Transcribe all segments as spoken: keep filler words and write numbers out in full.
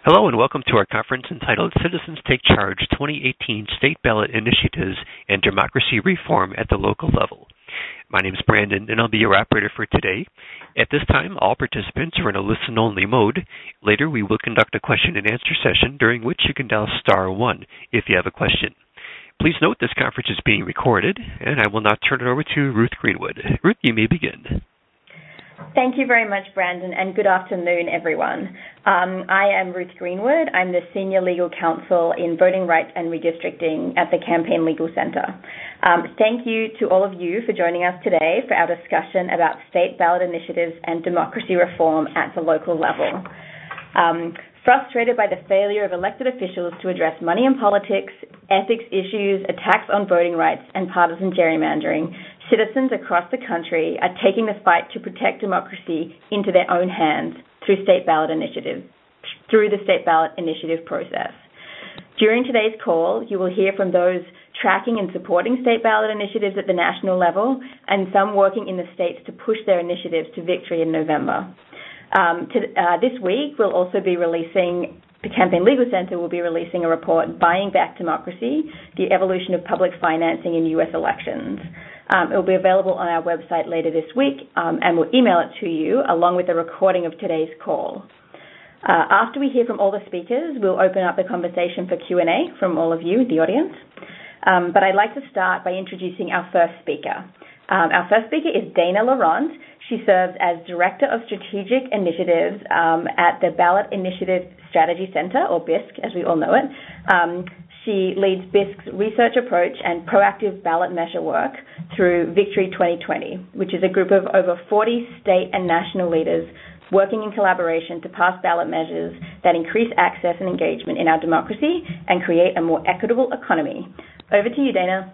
Hello and welcome to our conference entitled Citizens Take Charge twenty eighteen State Ballot Initiatives and Democracy Reform at the Local Level. My name is Brandon and I'll be your operator for today. At this time, all participants are in a listen-only mode. Later, we will conduct a question and answer session during which you can dial star one if you have a question. Please note this conference is being recorded, and I will now turn it over to Ruth Greenwood. Ruth, you may begin. Thank you very much, Brandon, and good afternoon, everyone. Um, I am Ruth Greenwood. I'm the Senior Legal Counsel in Voting Rights and Redistricting at the Campaign Legal Centre. Um, thank you to all of you for joining us today for our discussion about state ballot initiatives and democracy reform at the local level. Um, frustrated by the failure of elected officials to address money in politics, ethics issues, attacks on voting rights, and partisan gerrymandering, citizens across the country are taking the fight to protect democracy into their own hands through state ballot initiative, through the state ballot initiative process. During today's call, you will hear from those tracking and supporting state ballot initiatives at the national level and some working in the states to push their initiatives to victory in November. Um, to, uh, this week, we'll also be releasing, the Campaign Legal Centre will be releasing a report, Buying Back Democracy, the Evolution of Public Financing in U S Elections. Um, it will be available on our website later this week, um, and we'll email it to you along with a recording of today's call. Uh, after we hear from all the speakers, we'll open up the conversation for Q and A from all of you, the audience. Um, but I'd like to start by introducing our first speaker. Um, our first speaker is Dana Laurent. She serves as Director of Strategic Initiatives um, at the Ballot Initiative Strategy Center, or B I S C, as we all know it. Um, She leads B I S C's research approach and proactive ballot measure work through Victory twenty twenty, which is a group of over forty state and national leaders working in collaboration to pass ballot measures that increase access and engagement in our democracy and create a more equitable economy. Over to you, Dana.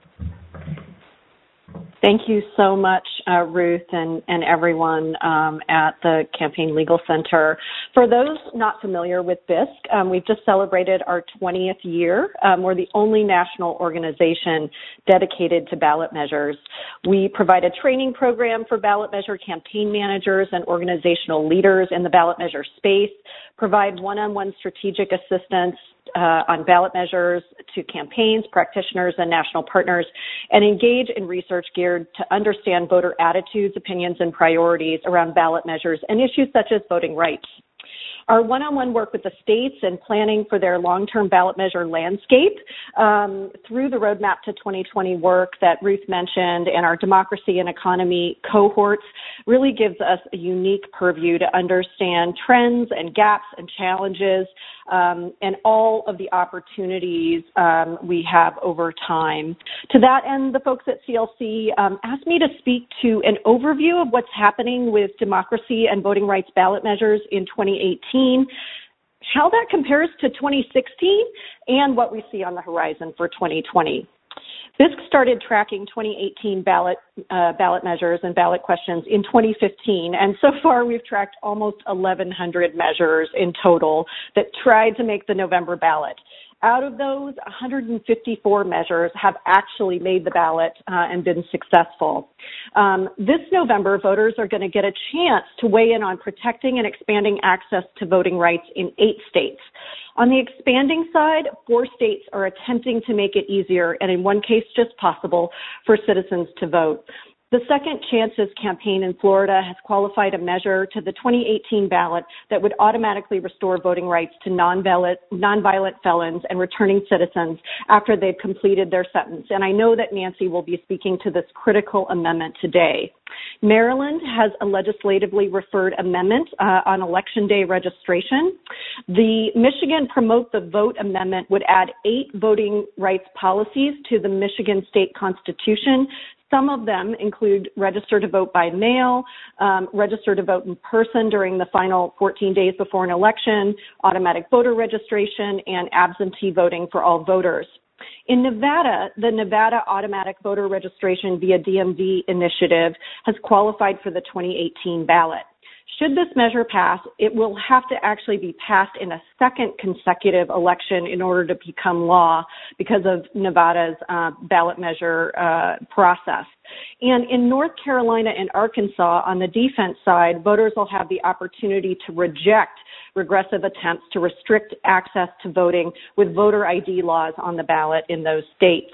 Thank you so much, uh, Ruth, and, and everyone um, at the Campaign Legal Center. For those not familiar with B I S C, um, we've just celebrated our twentieth year. Um, we're the only national organization dedicated to ballot measures. We provide a training program for ballot measure campaign managers and organizational leaders in the ballot measure space, provide one-on-one strategic assistance Uh, on ballot measures to campaigns, practitioners, and national partners, and engage in research geared to understand voter attitudes, opinions, and priorities around ballot measures and issues such as voting rights. Our one-on-one work with the states and planning for their long-term ballot measure landscape um, through the Roadmap to twenty twenty work that Ruth mentioned and our democracy and economy cohorts really gives us a unique purview to understand trends and gaps and challenges um, and all of the opportunities um, we have over time. To that end, the folks at C L C um, asked me to speak to an overview of what's happening with democracy and voting rights ballot measures in twenty eighteen, how that compares to twenty sixteen, and what we see on the horizon for twenty twenty. B I S C started tracking twenty eighteen ballot uh, ballot measures and ballot questions in twenty fifteen, and so far we've tracked almost eleven hundred measures in total that tried to make the November ballot. Out of those, one hundred fifty-four measures have actually made the ballot uh, and been successful. Um, this November, voters are going to get a chance to weigh in on protecting and expanding access to voting rights in eight states. On the expanding side, four states are attempting to make it easier, and in one case just possible, for citizens to vote. The Second Chances campaign in Florida has qualified a measure to the twenty eighteen ballot that would automatically restore voting rights to nonviolent, nonviolent felons and returning citizens after they've completed their sentence. And I know that Nancy will be speaking to this critical amendment today. Maryland has a legislatively referred amendment uh, on Election Day registration. The Michigan Promote the Vote amendment would add eight voting rights policies to the Michigan State Constitution. Some of them include register to vote by mail, um, register to vote in person during the final fourteen days before an election, automatic voter registration, and absentee voting for all voters. In Nevada, the Nevada Automatic Voter Registration via D M V initiative has qualified for the twenty eighteen ballot. Should this measure pass, it will have to actually be passed in a second consecutive election in order to become law because of Nevada's uh, ballot measure uh, process. And in North Carolina and Arkansas, on the defense side, voters will have the opportunity to reject regressive attempts to restrict access to voting with voter I D laws on the ballot in those states.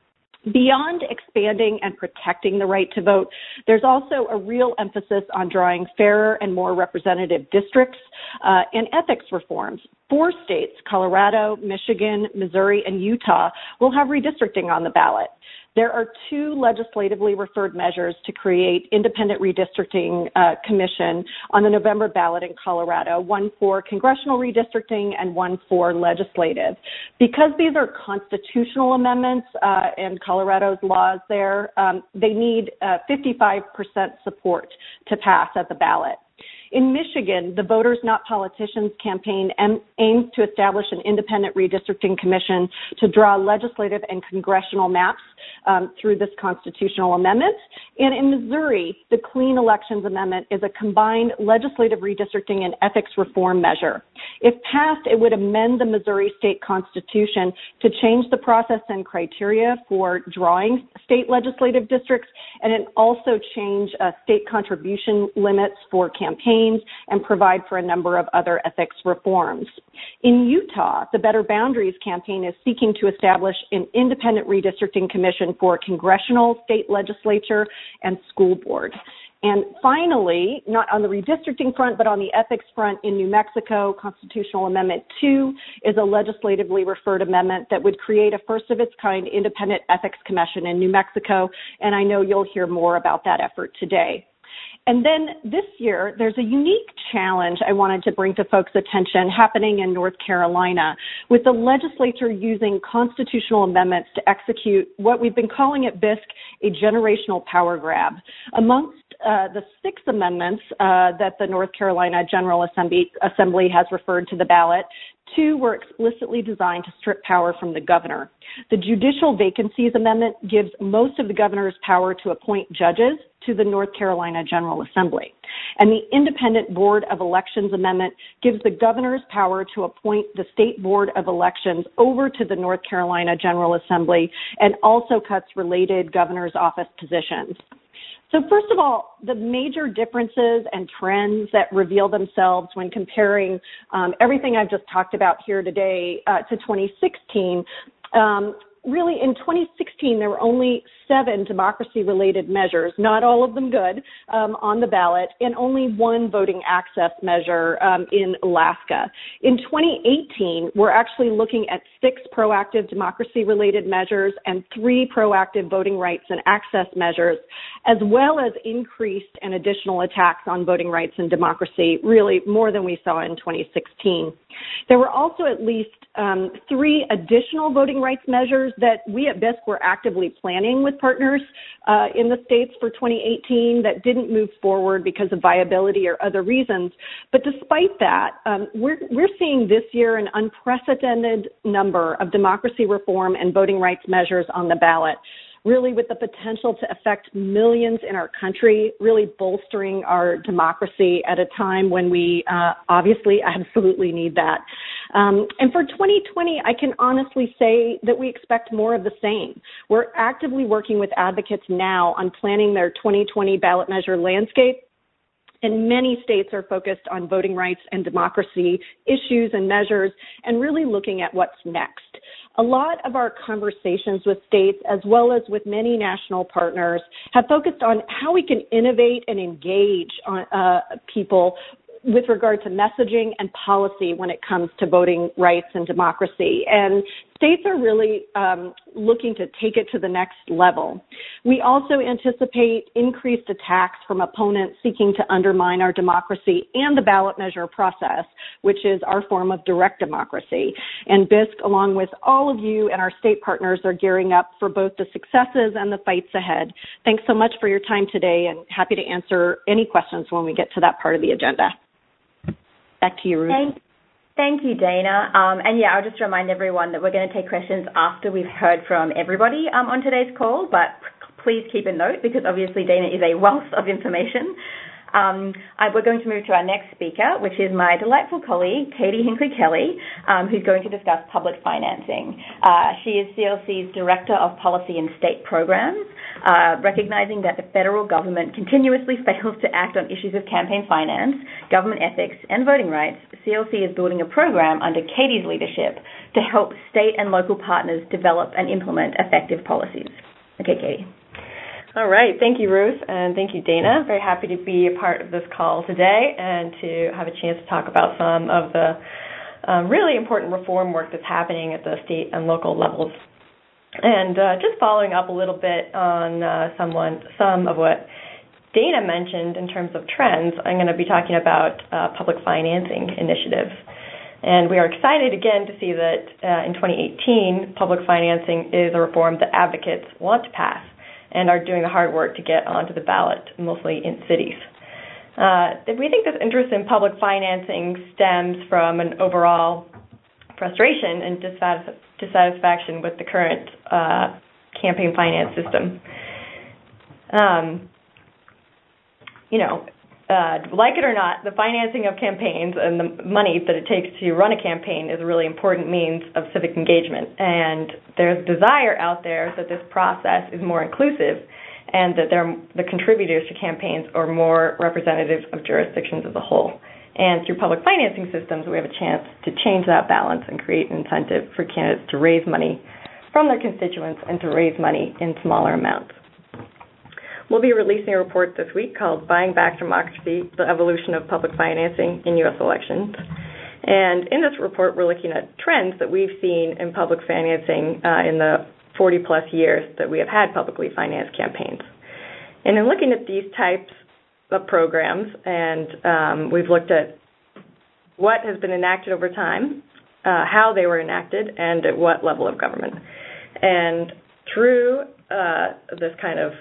Beyond expanding and protecting the right to vote, there's also a real emphasis on drawing fairer and more representative districts uh, and ethics reforms. Four states, Colorado, Michigan, Missouri, and Utah, will have redistricting on the ballot. There are two legislatively referred measures to create independent redistricting uh, commission on the November ballot in Colorado, one for congressional redistricting and one for legislative. Because these are constitutional amendments uh, and Colorado's laws there, um, they need uh, fifty-five percent support to pass at the ballot. In Michigan, the Voters Not Politicians campaign aims to establish an independent redistricting commission to draw legislative and congressional maps um, through this constitutional amendment. And in Missouri, the Clean Elections Amendment is a combined legislative redistricting and ethics reform measure. If passed, it would amend the Missouri state constitution to change the process and criteria for drawing state legislative districts, and it also change uh, state contribution limits for campaigns and provide for a number of other ethics reforms. In Utah, the Better Boundaries campaign is seeking to establish an independent redistricting commission for congressional, state legislature, and school board. And finally, not on the redistricting front, but on the ethics front, in New Mexico, Constitutional Amendment two is a legislatively referred amendment that would create a first-of-its-kind independent ethics commission in New Mexico, and I know you'll hear more about that effort today. And then this year, there's a unique challenge I wanted to bring to folks' attention happening in North Carolina, with the legislature using constitutional amendments to execute what we've been calling at B I S C a generational power grab. Amongst uh, the six amendments uh, that the North Carolina General Assembly, Assembly has referred to the ballot, two were explicitly designed to strip power from the governor. The Judicial Vacancies Amendment gives most of the governor's power to appoint judges to the North Carolina General Assembly. And the Independent Board of Elections Amendment gives the governor's power to appoint the State Board of Elections over to the North Carolina General Assembly and also cuts related governor's office positions. So first of all, the major differences and trends that reveal themselves when comparing um, everything I've just talked about here today uh, to twenty sixteen, um, really in twenty sixteen, there were only seven democracy-related measures, not all of them good, um, on the ballot, and only one voting access measure um, in Alaska. In twenty eighteen, we're actually looking at six proactive democracy-related measures and three proactive voting rights and access measures, as well as increased and additional attacks on voting rights and democracy, really more than we saw in twenty sixteen. There were also at least um, three additional voting rights measures that we at B I S C were actively planning with partners uh, in the states for twenty eighteen that didn't move forward because of viability or other reasons. But despite that, um, we're, we're seeing this year an unprecedented number of democracy reform and voting rights measures on the ballot, really with the potential to affect millions in our country, really bolstering our democracy at a time when we uh, obviously absolutely need that. Um, and for twenty twenty, I can honestly say that we expect more of the same. We're actively working with advocates now on planning their twenty twenty ballot measure landscape. And many states are focused on voting rights and democracy issues and measures and really looking at what's next. A lot of our conversations with states, as well as with many national partners, have focused on how we can innovate and engage on, uh, people with regard to messaging and policy when it comes to voting rights and democracy. And states are really um, looking to take it to the next level. We also anticipate increased attacks from opponents seeking to undermine our democracy and the ballot measure process, which is our form of direct democracy. And B I S C, along with all of you and our state partners, are gearing up for both the successes and the fights ahead. Thanks so much for your time today, and happy to answer any questions when we get to that part of the agenda. Back to you, Ruth. Thank, thank you, Dana. Um, and yeah, I'll just remind everyone that we're going to take questions after we've heard from everybody um, on today's call, but please keep a note because obviously Dana is a wealth of information. Um, I, we're going to move to our next speaker, which is my delightful colleague, Katie Hinckley-Kelly, um, who's going to discuss public financing. Uh, she is C L C's Director of Policy and State Programs. Uh, recognizing that the federal government continuously fails to act on issues of campaign finance, government ethics, and voting rights, C L C is building a program under Katie's leadership to help state and local partners develop and implement effective policies. Okay, Katie. All right. Thank you, Ruth, and thank you, Dana. Very happy to be a part of this call today and to have a chance to talk about some of the um, really important reform work that's happening at the state and local levels. And uh, just following up a little bit on uh, someone, some of what Dana mentioned in terms of trends, I'm going to be talking about uh, public financing initiatives. And we are excited again to see that uh, in twenty eighteen, public financing is a reform that advocates want to pass and are doing the hard work to get onto the ballot, mostly in cities. Uh, we think this interest in public financing stems from an overall frustration and dissatisfaction dissatisfaction with the current uh, campaign finance system. Um, you know, uh, like it or not, the financing of campaigns and the money that it takes to run a campaign is a really important means of civic engagement. And there's desire out there that this process is more inclusive and that they're, the contributors to campaigns are more representative of jurisdictions as a whole. And through public financing systems, we have a chance to change that balance and create an incentive for candidates to raise money from their constituents and to raise money in smaller amounts. We'll be releasing a report this week called Buying Back Democracy, the Evolution of Public Financing in U S Elections. And in this report, we're looking at trends that we've seen in public financing uh, in the forty plus years that we have had publicly financed campaigns. And in looking at these types of programs, and um, we've looked at what has been enacted over time, uh, how they were enacted, and at what level of government. And through uh, this kind of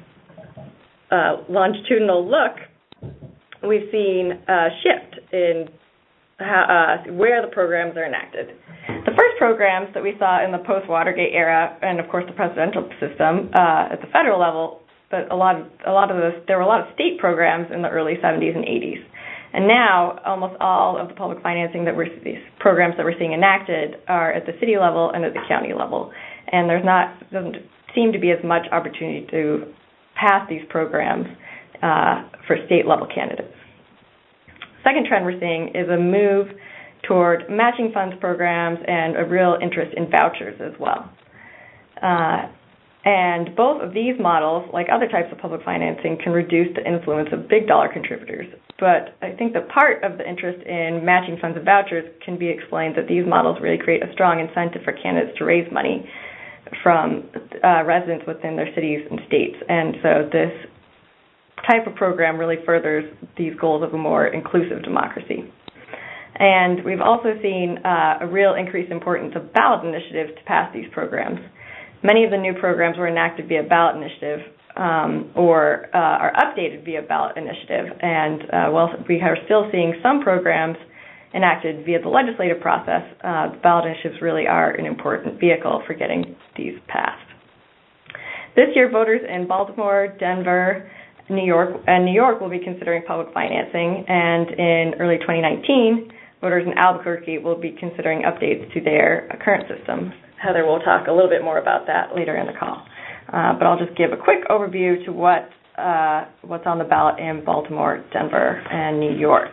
uh, longitudinal look, we've seen a shift in how, uh, where the programs are enacted. The first programs that we saw in the post-Watergate era, and of course the presidential system uh, at the federal level, but a lot of a lot of this, there were a lot of state programs in the early seventies and eighties, and now almost all of the public financing that we're these programs that we're seeing enacted are at the city level and at the county level, and there's not doesn't seem to be as much opportunity to pass these programs uh, for state level candidates. Second trend we're seeing is a move toward matching funds programs and a real interest in vouchers as well. Uh, And both of these models, like other types of public financing, can reduce the influence of big dollar contributors. But I think that part of the interest in matching funds and vouchers can be explained that these models really create a strong incentive for candidates to raise money from uh, residents within their cities and states. And so this type of program really furthers these goals of a more inclusive democracy. And we've also seen uh, a real increased importance of ballot initiatives to pass these programs. Many of the new programs were enacted via ballot initiative um, or uh, are updated via ballot initiative. And uh, while we are still seeing some programs enacted via the legislative process, uh, the ballot initiatives really are an important vehicle for getting these passed. This year, voters in Baltimore, Denver, New York, and New York will be considering public financing. And in early twenty nineteen, voters in Albuquerque will be considering updates to their uh, current system. Heather will talk a little bit more about that later in the call. Uh, but I'll just give a quick overview to what uh, what's on the ballot in Baltimore, Denver, and New York.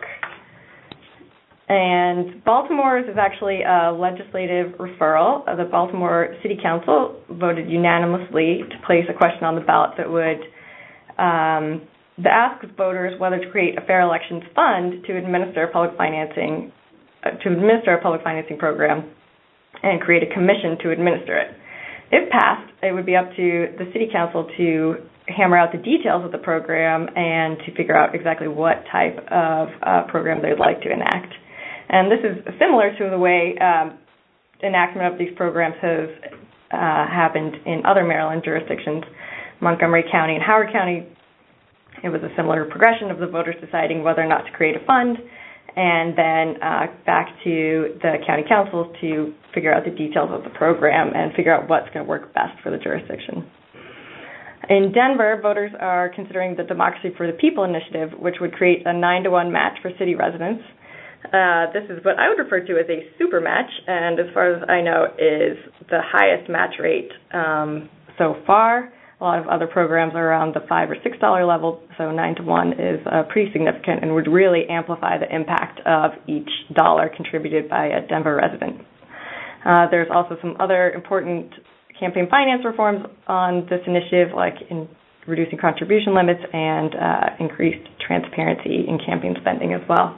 And Baltimore's is actually a legislative referral. The Baltimore City Council voted unanimously to place a question on the ballot that would um, ask voters whether to create a fair elections fund to administer public financing, uh, to administer a public financing program and create a commission to administer it. If passed, it would be up to the City Council to hammer out the details of the program and to figure out exactly what type of uh, program they'd like to enact. And this is similar to the way um, enactment of these programs has uh, happened in other Maryland jurisdictions. Montgomery County and Howard County, it was a similar progression of the voters deciding whether or not to create a fund, and then uh, back to the county councils to figure out the details of the program and figure out what's going to work best for the jurisdiction. In Denver, voters are considering the Democracy for the People initiative, which would create a nine to one match for city residents. Uh, this is what I would refer to as a super match, and as far as I know, is the highest match rate um, so far. A lot of other programs are around the five or six dollar level, so nine to one is uh, pretty significant and would really amplify the impact of each dollar contributed by a Denver resident. Uh, there's also some other important campaign finance reforms on this initiative, like in reducing contribution limits and uh, increased transparency in campaign spending as well.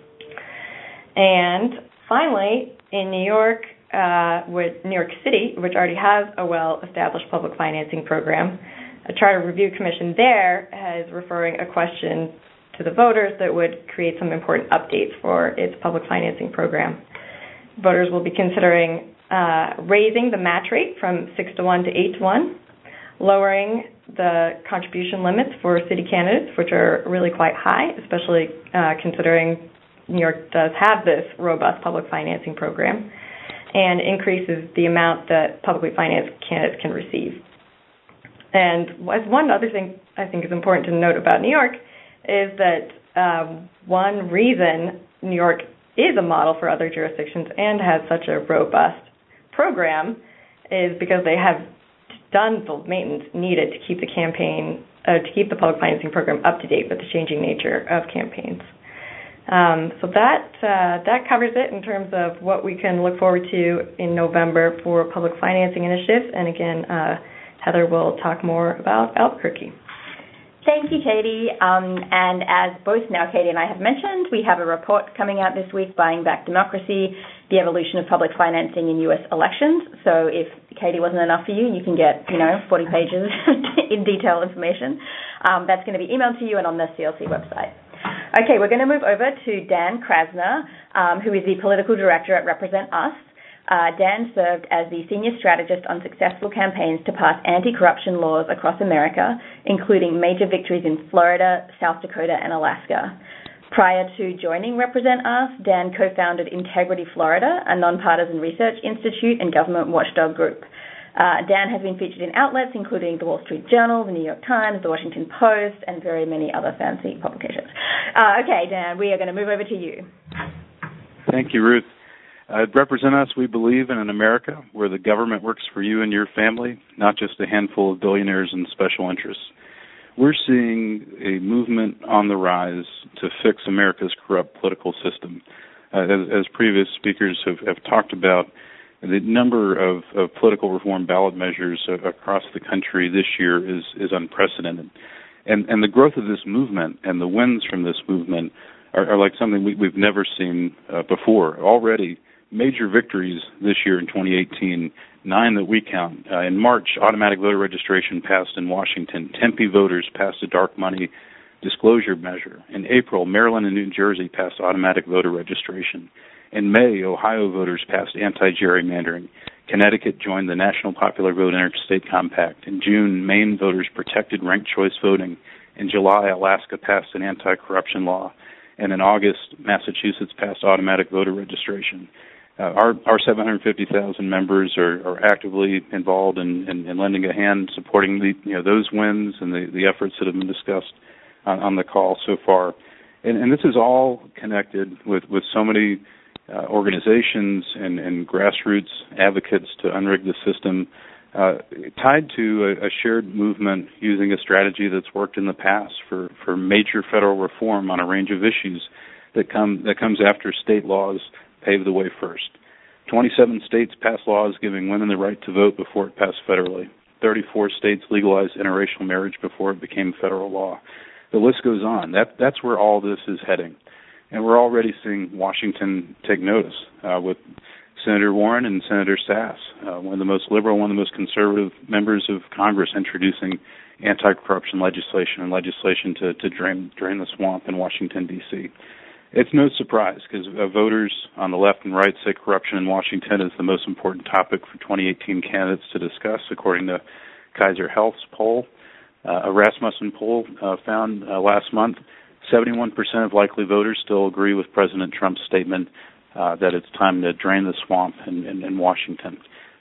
And finally, in New York, uh, with New York City, which already has a well-established public financing program, a charter review commission there is referring a question to the voters that would create some important updates for its public financing program. Voters will be considering uh, raising the match rate from six to one to eight to one, lowering the contribution limits for city candidates, which are really quite high, especially uh, considering New York does have this robust public financing program, and increases the amount that publicly financed candidates can receive. And as one other thing I think is important to note about New York is that um, one reason New York is a model for other jurisdictions and has such a robust program is because they have done the maintenance needed to keep the campaign, uh, to keep the public financing program up to date with the changing nature of campaigns. Um, so that uh, that covers it in terms of what we can look forward to in November for public financing initiatives. And again, uh, Heather will talk more about Albuquerque. Thank you, Katie. Um, and as both now Katie and I have mentioned, we have a report coming out this week, Buying Back Democracy, the Evolution of Public Financing in U S Elections. So if Katie wasn't enough for you, you can get, you know, forty pages in detail information. Um, that's going to be emailed to you and on the C L C website. Okay, we're going to move over to Dan Krasner, um, who is the political director at Represent Us. Uh, Dan served as the senior strategist on successful campaigns to pass anti-corruption laws across America, including major victories in Florida, South Dakota, and Alaska. Prior to joining Represent Us, Dan co-founded Integrity Florida, a nonpartisan research institute and government watchdog group. Uh, Dan has been featured in outlets including the Wall Street Journal, the New York Times, the Washington Post, and very many other fancy publications. Uh, okay, Dan, we are going to move over to you. Thank you, Ruth. Uh, at Represent Us, we believe in an America where the government works for you and your family, not just a handful of billionaires and special interests. We're seeing a movement on the rise to fix America's corrupt political system. Uh, as, as previous speakers have, have talked about, the number of, of political reform ballot measures uh, across the country this year is, is unprecedented. And, and the growth of this movement and the wins from this movement are, are like something we, we've never seen uh, before. Already, major victories this year in twenty eighteen, nine that we count. Uh, in March, automatic voter registration passed in Washington. Tempe voters passed a dark money disclosure measure. In April, Maryland and New Jersey passed automatic voter registration. In May, Ohio voters passed anti-gerrymandering. Connecticut joined the National Popular Vote Interstate Compact. In June, Maine voters protected ranked choice voting. In July, Alaska passed an anti-corruption law. And in August, Massachusetts passed automatic voter registration. Uh, our, our seven hundred fifty thousand members are, are actively involved in, in, in lending a hand, supporting the, you know, those wins and the, the efforts that have been discussed on, on the call so far. And, and this is all connected with, with so many Uh, organizations and, and grassroots advocates to unrig the system, uh, tied to a, a shared movement using a strategy that's worked in the past for, for major federal reform on a range of issues that come that comes after state laws pave the way first. twenty-seven states passed laws giving women the right to vote before it passed federally. thirty-four states legalized interracial marriage before it became federal law. The list goes on. That, that's where all this is heading. And we're already seeing Washington take notice uh, with Senator Warren and Senator Sass, uh, one of the most liberal, one of the most conservative members of Congress, introducing anti-corruption legislation and legislation to, to drain, drain the swamp in Washington, D C It's no surprise because uh, voters on the left and right say corruption in Washington is the most important topic for twenty eighteen candidates to discuss, according to Kaiser Health's poll. Uh, a Rasmussen poll uh, found uh, last month seventy-one percent of likely voters still agree with President Trump's statement uh, that it's time to drain the swamp in, in, in Washington.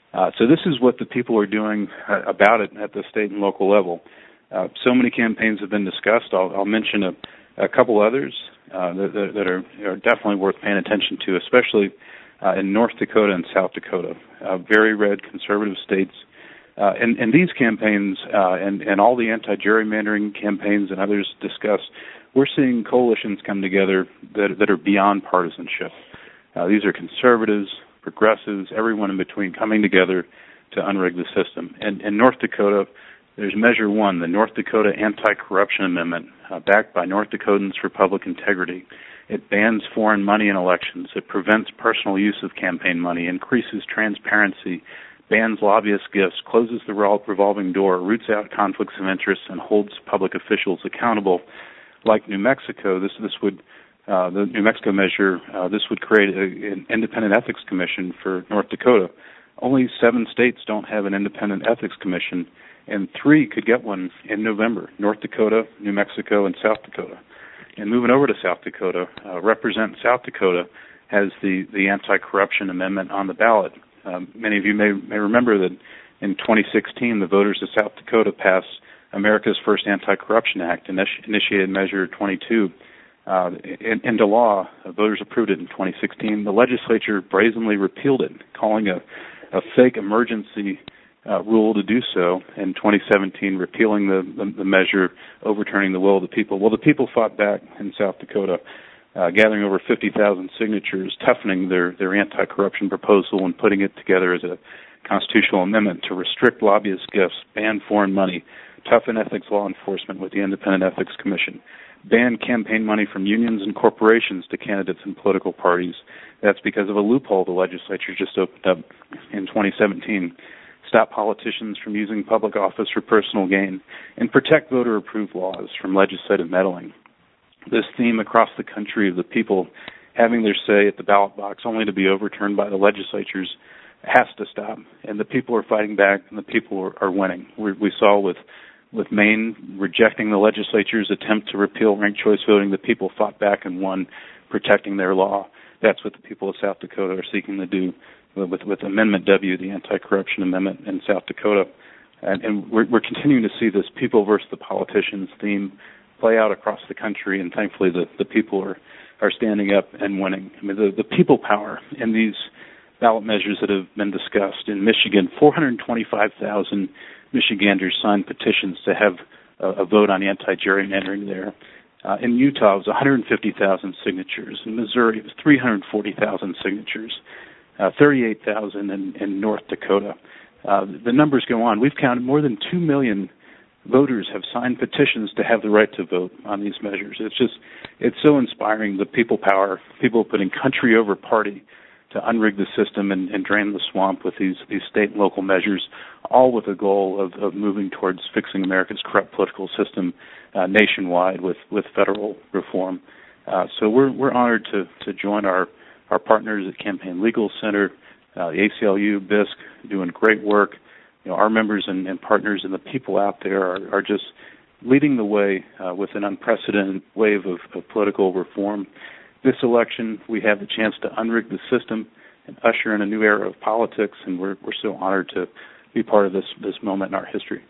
Uh, so this is what the people are doing uh, about it at the state and local level. Uh, so many campaigns have been discussed. I'll, I'll mention a, a couple others uh, that, that are, are definitely worth paying attention to, especially uh, in North Dakota and South Dakota, uh, very red conservative states. Uh, and, and these campaigns uh, and, and all the anti-gerrymandering campaigns and others discussed, we're seeing coalitions come together that, that are beyond partisanship. Uh, these are conservatives, progressives, everyone in between coming together to unrig the system. And in North Dakota, there's Measure One, the North Dakota Anti-Corruption Amendment, uh, backed by North Dakotans for Public Integrity. It bans foreign money in elections. It prevents personal use of campaign money, increases transparency, bans lobbyist gifts, closes the revolving door, roots out conflicts of interest, and holds public officials accountable. Like New Mexico, this this would uh, the New Mexico measure uh, this would create a, an independent ethics commission for North Dakota. Only seven states don't have an independent ethics commission, and three could get one in November: North Dakota, New Mexico, and South Dakota. And moving over to South Dakota, uh, Represent South Dakota has the the anti-corruption amendment on the ballot. Um, many of you may may remember that in twenty sixteen, the voters of South Dakota passed America's first Anti-Corruption Act, initi- initiated Measure twenty-two, uh, in, into law. Uh, voters approved it in twenty sixteen. The legislature brazenly repealed it, calling a, a fake emergency uh, rule to do so in twenty seventeen, repealing the, the, the measure, overturning the will of the people. Well, the people fought back in South Dakota, uh, gathering over fifty thousand signatures, toughening their, their anti-corruption proposal and putting it together as a constitutional amendment to restrict lobbyist gifts, ban foreign money, toughen ethics law enforcement with the Independent Ethics Commission, ban campaign money from unions and corporations to candidates and political parties. That's because of a loophole the legislature just opened up in twenty seventeen. Stop politicians from using public office for personal gain, and protect voter-approved laws from legislative meddling. This theme across the country of the people having their say at the ballot box only to be overturned by the legislatures has to stop, and the people are fighting back, and the people are, are winning. We, we saw with with Maine rejecting the legislature's attempt to repeal ranked choice voting, the people fought back and won, protecting their law. That's what the people of South Dakota are seeking to do with, with Amendment W, the Anti-Corruption Amendment in South Dakota. And, and we're, we're continuing to see this people versus the politicians theme play out across the country, and thankfully the, the people are, are standing up and winning. I mean, the, the people power in these ballot measures that have been discussed. In Michigan, four hundred twenty-five thousand Michiganders signed petitions to have a, a vote on anti-gerrymandering there. Uh, in Utah, it was one hundred fifty thousand signatures. In Missouri, it was three hundred forty thousand signatures. Uh, thirty-eight thousand in, in North Dakota. Uh, the numbers go on. We've counted more than two million voters have signed petitions to have the right to vote on these measures. It's just, it's so inspiring, the people power, people putting country over party to unrig the system and, and drain the swamp with these, these state and local measures, all with the goal of, of moving towards fixing America's corrupt political system uh, nationwide with, with federal reform. Uh, so we're we're honored to, to join our, our partners at Campaign Legal Center, uh, the A C L U, B I S C, doing great work. You know, our members and, and partners and the people out there are, are just leading the way uh, with an unprecedented wave of, of political reform. This election, we have the chance to unrig the system and usher in a new era of politics, and we're we're so honored to be part of this, this moment in our history.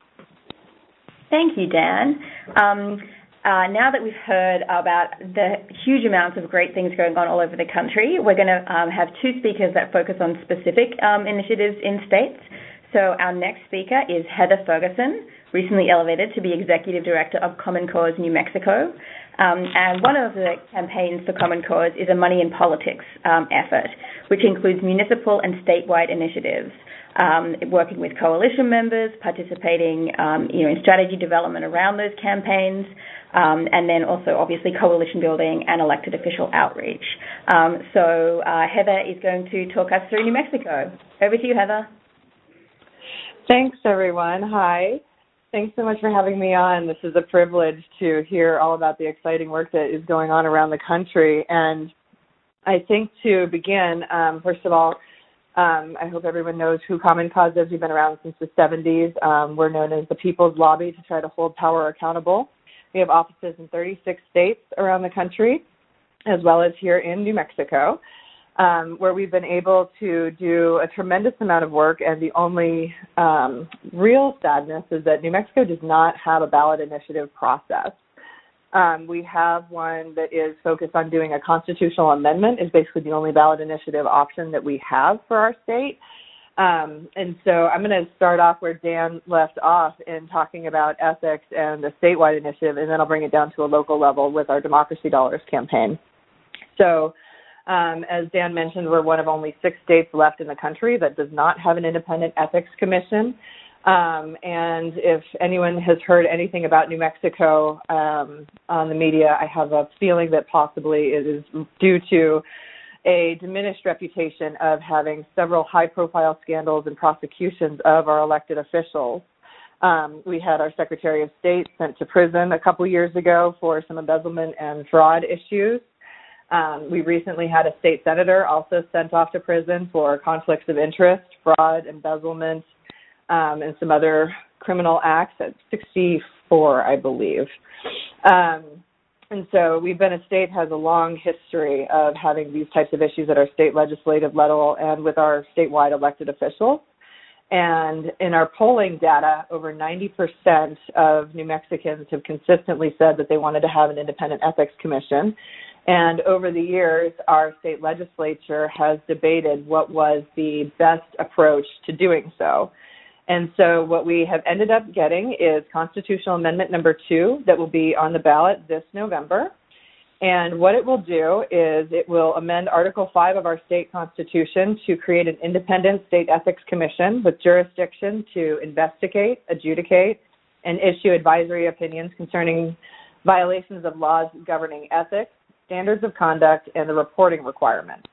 Thank you, Dan. Um, uh, now that we've heard about the huge amounts of great things going on all over the country, we're going to um, have two speakers that focus on specific um, initiatives in states. So our next speaker is Heather Ferguson, recently elevated to be Executive Director of Common Cause New Mexico. Um, and one of the campaigns for Common Cause is a Money in Politics um, effort, which includes municipal and statewide initiatives, um, working with coalition members, participating um, you know, in strategy development around those campaigns, um, and then also obviously coalition building and elected official outreach. Um, so uh, Heather is going to talk us through New Mexico. Over to you, Heather. Thanks, everyone. Hi. Thanks so much for having me on. This is a privilege to hear all about the exciting work that is going on around the country. And I think to begin, um, first of all, um, I hope everyone knows who Common Cause is. We've been around since the seventies. Um, we're known as the People's Lobby to try to hold power accountable. We have offices in thirty-six states around the country, as well as here in New Mexico. um, where we've been able to do a tremendous amount of work, and the only um, real sadness is that New Mexico does not have a ballot initiative process. Um, we have one that is focused on doing a constitutional amendment, is basically the only ballot initiative option that we have for our state. Um, and so I'm going to start off where Dan left off in talking about ethics and the statewide initiative, and then I'll bring it down to a local level with our Democracy Dollars campaign. So um, as Dan mentioned, we're one of only six states left in the country that does not have an independent ethics commission. Um, and if anyone has heard anything about New Mexico um, on the media, I have a feeling that possibly it is due to a diminished reputation of having several high-profile scandals and prosecutions of our elected officials. Um, we had our Secretary of State sent to prison a couple years ago for some embezzlement and fraud issues. Um, we recently had a state senator also sent off to prison for conflicts of interest, fraud, embezzlement, um, and some other criminal acts at sixty-four, I believe. Um, And so we've been a state has a long history of having these types of issues at our state legislative level and with our statewide elected officials. And in our polling data, over ninety percent of New Mexicans have consistently said that they wanted to have an independent ethics commission. And over the years, our state legislature has debated what was the best approach to doing so. And so what we have ended up getting is Constitutional Amendment number two that will be on the ballot this November. And what it will do is it will amend Article five of our state constitution to create an independent state ethics commission with jurisdiction to investigate, adjudicate, and issue advisory opinions concerning violations of laws governing ethics, standards of conduct, and the reporting requirements.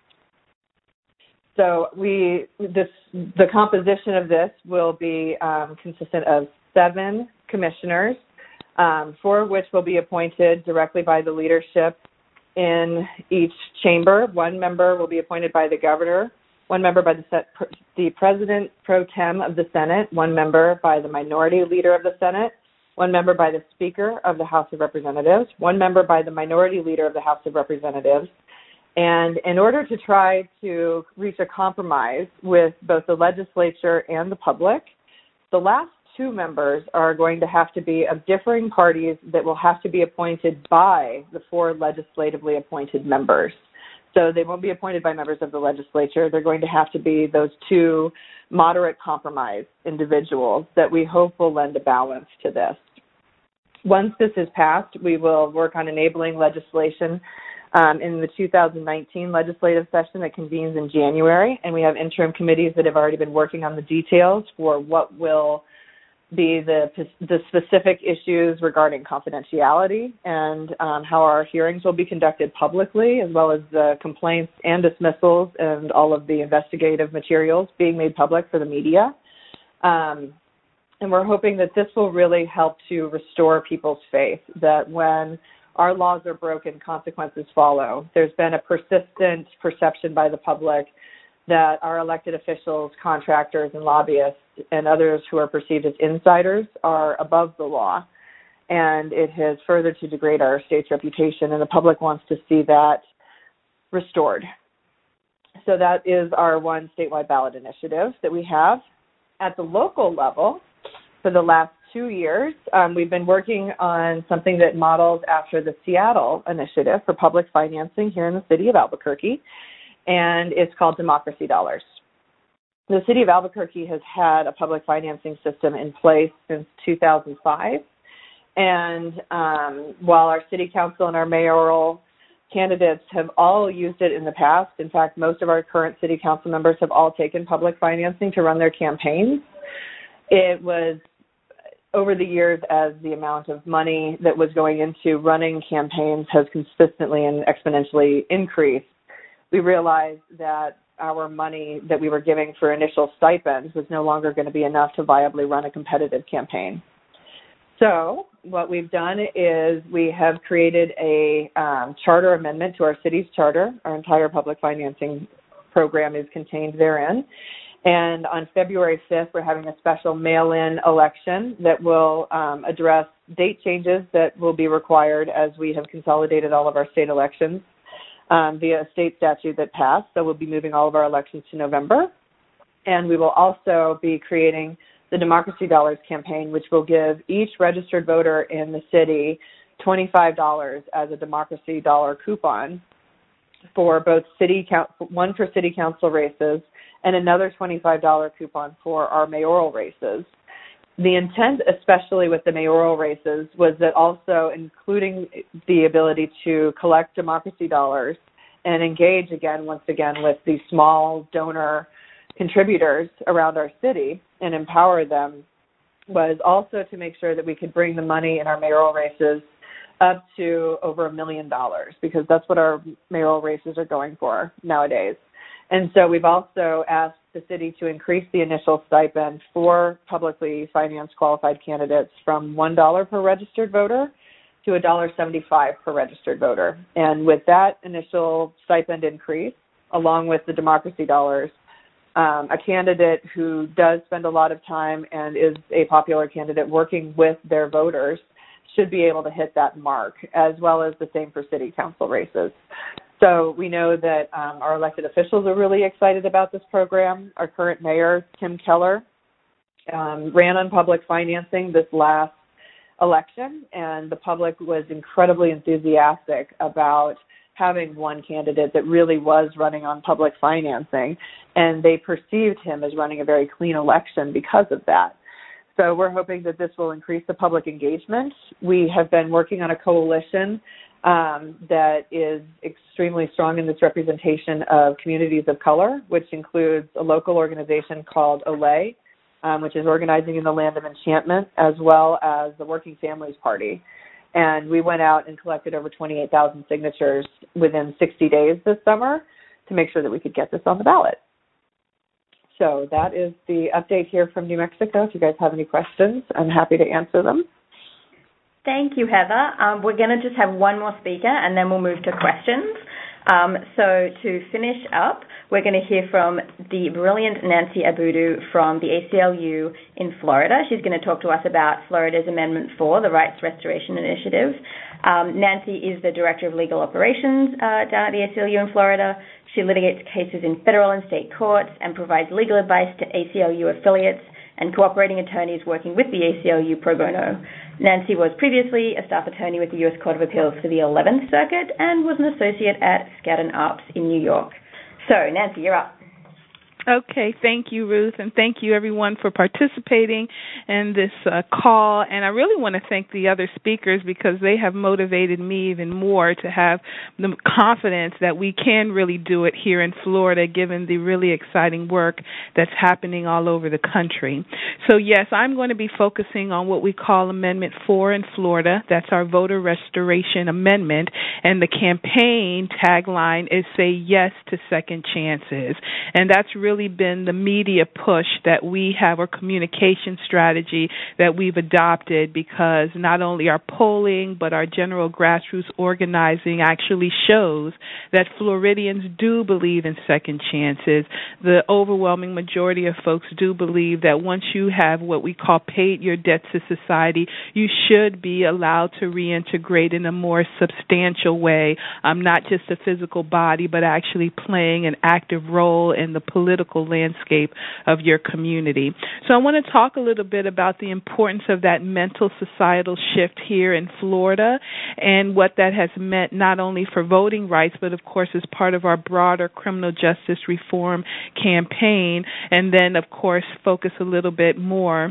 So we, this, the composition of this will be um, consistent of seven commissioners, um, four of which will be appointed directly by the leadership in each chamber. One member will be appointed by the governor, one member by the, set, the president pro tem of the Senate, one member by the minority leader of the Senate, one member by the Speaker of the House of Representatives, one member by the minority leader of the House of Representatives. And in order to try to reach a compromise with both the legislature and the public, the last two members are going to have to be of differing parties that will have to be appointed by the four legislatively appointed members. So they won't be appointed by members of the legislature. They're going to have to be those two moderate compromise individuals that we hope will lend a balance to this. Once this is passed, we will work on enabling legislation Um, in the two thousand nineteen legislative session that convenes in January, and we have interim committees that have already been working on the details for what will be the, the specific issues regarding confidentiality and um, how our hearings will be conducted publicly, as well as the complaints and dismissals and all of the investigative materials being made public for the media. Um, and we're hoping that this will really help to restore people's faith, that when our laws are broken, consequences follow. There's been a persistent perception by the public that our elected officials, contractors, and lobbyists, and others who are perceived as insiders are above the law. And it has further to degrade our state's reputation, and the public wants to see that restored. So that is our one statewide ballot initiative that we have. At the local level, for the last two years, um, we've been working on something that models after the Seattle Initiative for Public Financing here in the city of Albuquerque, and it's called Democracy Dollars. The city of Albuquerque has had a public financing system in place since two thousand five, and um, while our city council and our mayoral candidates have all used it in the past, in fact, most of our current city council members have all taken public financing to run their campaigns. It was over the years, as the amount of money that was going into running campaigns has consistently and exponentially increased, we realized that our money that we were giving for initial stipends was no longer going to be enough to viably run a competitive campaign. So what we've done is we have created a um, charter amendment to our city's charter. Our entire public financing program is contained therein. And on February fifth, we're having a special mail-in election that will um, address date changes that will be required as we have consolidated all of our state elections. um, via a state statute that passed. So we'll be moving all of our elections to November. And we will also be creating the Democracy Dollars campaign, which will give each registered voter in the city twenty-five dollars as a Democracy Dollar coupon for both city count, one for city council races and another twenty-five dollars coupon for our mayoral races. The intent, especially with the mayoral races, was that also including the ability to collect democracy dollars and engage again, once again, with these small donor contributors around our city and empower them, was also to make sure that we could bring the money in our mayoral races up to over a million dollars, because that's what our mayoral races are going for nowadays. And so we've also asked the city to increase the initial stipend for publicly financed qualified candidates from one dollar per registered voter to one dollar seventy-five per registered voter. And with that initial stipend increase, along with the democracy dollars, um, a candidate who does spend a lot of time and is a popular candidate working with their voters should be able to hit that mark, as well as the same for city council races. So we know that um, our elected officials are really excited about this program. Our current mayor, Tim Keller, um, ran on public financing this last election, and the public was incredibly enthusiastic about having one candidate that really was running on public financing, and they perceived him as running a very clean election because of that. So we're hoping that this will increase the public engagement. We have been working on a coalition um, that is extremely strong in this representation of communities of color, which includes a local organization called Olay, um, which is organizing in the Land of Enchantment, as well as the Working Families Party. And we went out and collected over twenty-eight thousand signatures within sixty days this summer to make sure that we could get this on the ballot. So that is the update here from New Mexico. If you guys have any questions, I'm happy to answer them. Thank you, Heather. Um, we're going to just have one more speaker, and then we'll move to questions. Um, so to finish up, we're going to hear from the brilliant Nancy Abudu from the A C L U in Florida. She's going to talk to us about Florida's Amendment four, the Rights Restoration Initiative. Um, Nancy is the Director of Legal Operations uh, down at the A C L U in Florida. She litigates cases in federal and state courts and provides legal advice to A C L U affiliates and cooperating attorneys working with the A C L U pro bono. Nancy was previously a staff attorney with the U S Court of Appeals for the eleventh Circuit and was an associate at Skadden Arps in New York. So, Nancy, you're up. Okay, thank you, Ruth, and thank you, everyone, for participating in this uh, call. And I really want to thank the other speakers because they have motivated me even more to have the confidence that we can really do it here in Florida, given the really exciting work that's happening all over the country. So, yes, I'm going to be focusing on what we call Amendment four in Florida. That's our Voter Restoration Amendment. And the campaign tagline is Say Yes to Second Chances. And that's really been the media push that we have, our communication strategy that we've adopted, because not only our polling but our general grassroots organizing actually shows that Floridians do believe in second chances. The overwhelming majority of folks do believe that once you have what we call paid your debt to society, you should be allowed to reintegrate in a more substantial way, um, not just a physical body, but actually playing an active role in the political landscape of your community. So I want to talk a little bit about the importance of that mental societal shift here in Florida and what that has meant not only for voting rights, but of course as part of our broader criminal justice reform campaign, and then of course focus a little bit more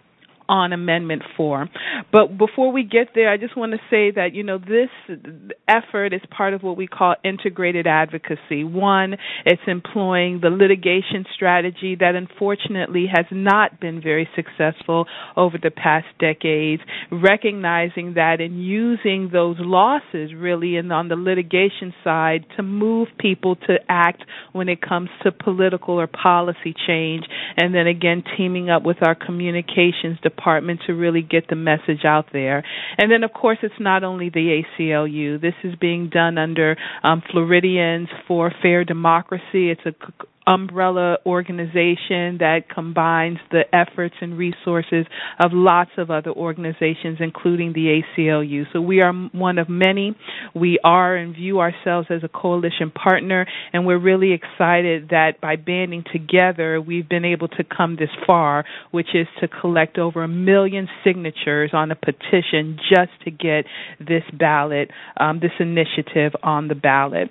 on Amendment four. But before we get there, I just want to say that, you know, this effort is part of what we call integrated advocacy. One, it's employing the litigation strategy that unfortunately has not been very successful over the past decades, recognizing that and using those losses really and on the litigation side to move people to act when it comes to political or policy change, and then again teaming up with our communications department Department to really get the message out there. And then, of course, it's not only the A C L U. This is being done under um, Floridians for Fair Democracy. It's a umbrella organization that combines the efforts and resources of lots of other organizations, including the A C L U. So we are one of many. We are and view ourselves as a coalition partner, and we're really excited that by banding together, we've been able to come this far, which is to collect over a million signatures on a petition just to get this ballot, um, this initiative on the ballot.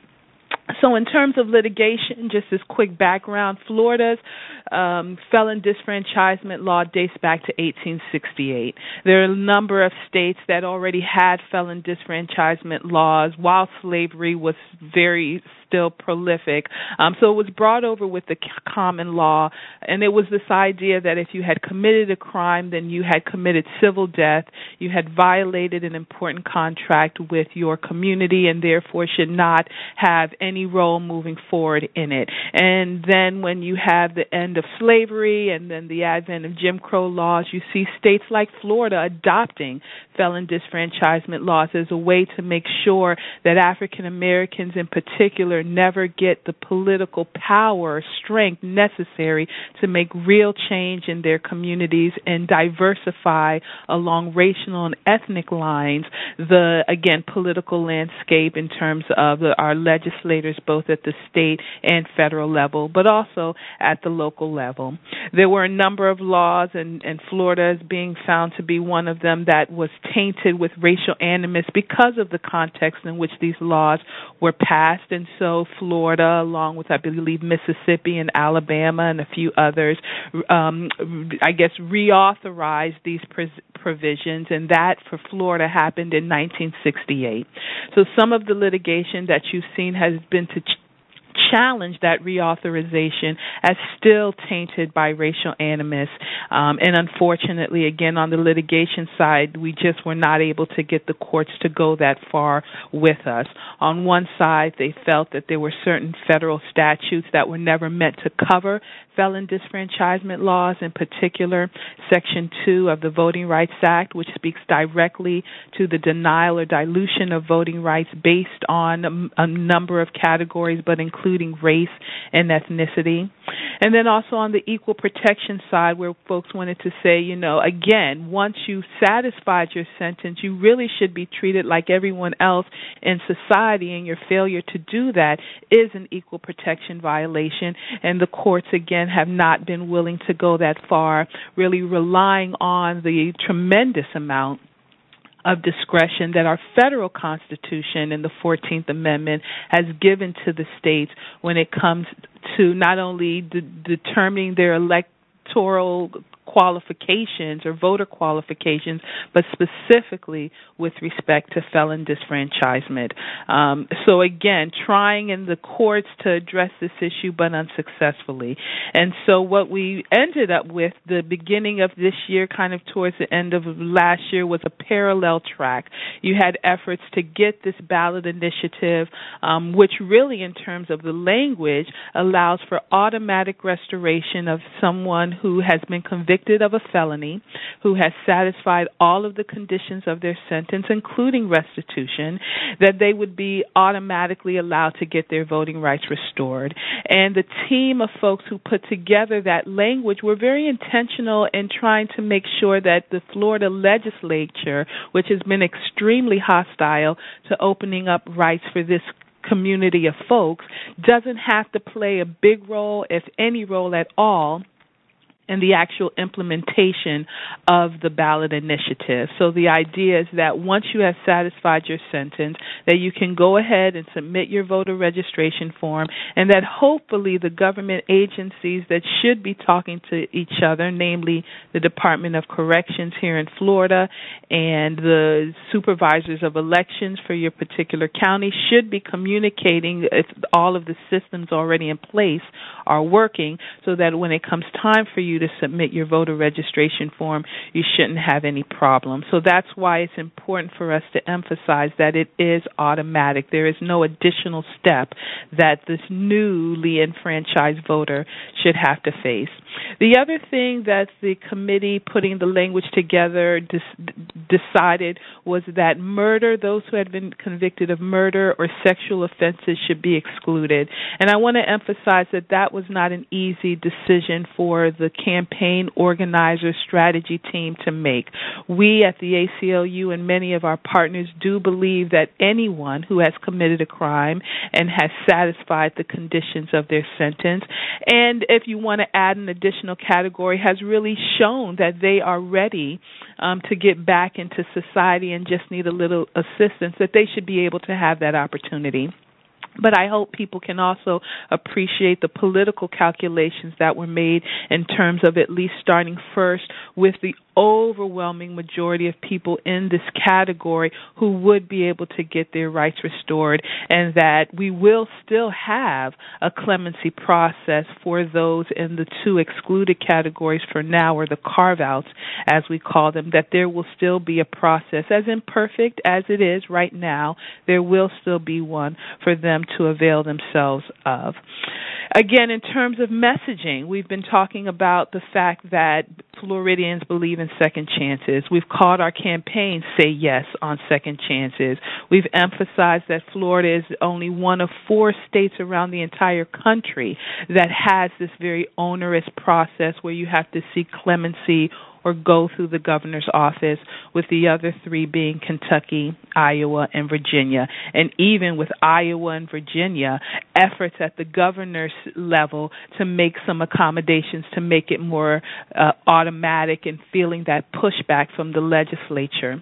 So in terms of litigation, just as quick background, Florida's um, felon disfranchisement law dates back to eighteen sixty-eight. There are a number of states that already had felon disfranchisement laws while slavery was very still prolific. Um, so it was brought over with the common law, and it was this idea that if you had committed a crime, then you had committed civil death, you had violated an important contract with your community, and therefore should not have any role moving forward in it. And then when you have the end of slavery and then the advent of Jim Crow laws, you see states like Florida adopting felon disfranchisement laws as a way to make sure that African Americans in particular never get the political power or strength necessary to make real change in their communities and diversify along racial and ethnic lines the, again, political landscape in terms of the, our legislators both at the state and federal level, but also at the local level. There were a number of laws, and, and Florida is being found to be one of them, that was tainted with racial animus because of the context in which these laws were passed. And so Florida, along with, I believe, Mississippi and Alabama and a few others, um, I guess, reauthorized these pres- provisions, and that for Florida happened in nineteen sixty-eight. So some of the litigation that you've seen has been to ch- challenge that reauthorization as still tainted by racial animus. Um, and unfortunately, again, on the litigation side, we just were not able to get the courts to go that far with us. On one side, they felt that there were certain federal statutes that were never meant to cover felon disfranchisement laws, in particular Section two of the Voting Rights Act, which speaks directly to the denial or dilution of voting rights based on a, a number of categories, but including race and ethnicity. And then also on the equal protection side, where folks wanted to say, you know, again, once you've satisfied your sentence, you really should be treated like everyone else in society, and your failure to do that is an equal protection violation. And the courts, again, have not been willing to go that far, really relying on the tremendous amount of discretion that our federal Constitution in the fourteenth Amendment has given to the states when it comes to not only de- determining their electoral qualifications or voter qualifications, but specifically with respect to felon disfranchisement. Um, so again, trying in the courts to address this issue, but unsuccessfully. And so what we ended up with the beginning of this year, kind of towards the end of last year, was a parallel track. You had efforts to get this ballot initiative, um, which really in terms of the language allows for automatic restoration of someone who has been convicted of a felony, who has satisfied all of the conditions of their sentence, including restitution, that they would be automatically allowed to get their voting rights restored. And the team of folks who put together that language were very intentional in trying to make sure that the Florida legislature, which has been extremely hostile to opening up rights for this community of folks, doesn't have to play a big role, if any role at all, and the actual implementation of the ballot initiative. So the idea is that once you have satisfied your sentence, that you can go ahead and submit your voter registration form, and that hopefully the government agencies that should be talking to each other, namely the Department of Corrections here in Florida and the supervisors of elections for your particular county, should be communicating if all of the systems already in place are working, so that when it comes time for you you to submit your voter registration form, you shouldn't have any problem. So that's why it's important for us to emphasize that it is automatic. There is no additional step that this newly enfranchised voter should have to face. The other thing that the committee putting the language together dis- decided was that murder, those who had been convicted of murder or sexual offenses should be excluded. And I want to emphasize that that was not an easy decision for the campaign organizer strategy team to make. We at the A C L U and many of our partners do believe that anyone who has committed a crime and has satisfied the conditions of their sentence, and if you want to add an additional category, has really shown that they are ready um, to get back into society and just need a little assistance, that they should be able to have that opportunity. But I hope people can also appreciate the political calculations that were made in terms of at least starting first with the overwhelming majority of people in this category who would be able to get their rights restored, and that we will still have a clemency process for those in the two excluded categories for now, or the carve-outs as we call them, that there will still be a process, as imperfect as it is right now, there will still be one for them to avail themselves of. Again, in terms of messaging, we've been talking about the fact that Floridians believe in second chances. We've called our campaign Say Yes on Second Chances. We've emphasized that Florida is only one of four states around the entire country that has this very onerous process where you have to seek clemency or go through the governor's office, with the other three being Kentucky, Iowa, and Virginia. And even with Iowa and Virginia, efforts at the governor's level to make some accommodations to make it more uh, automatic, and feeling that pushback from the legislature.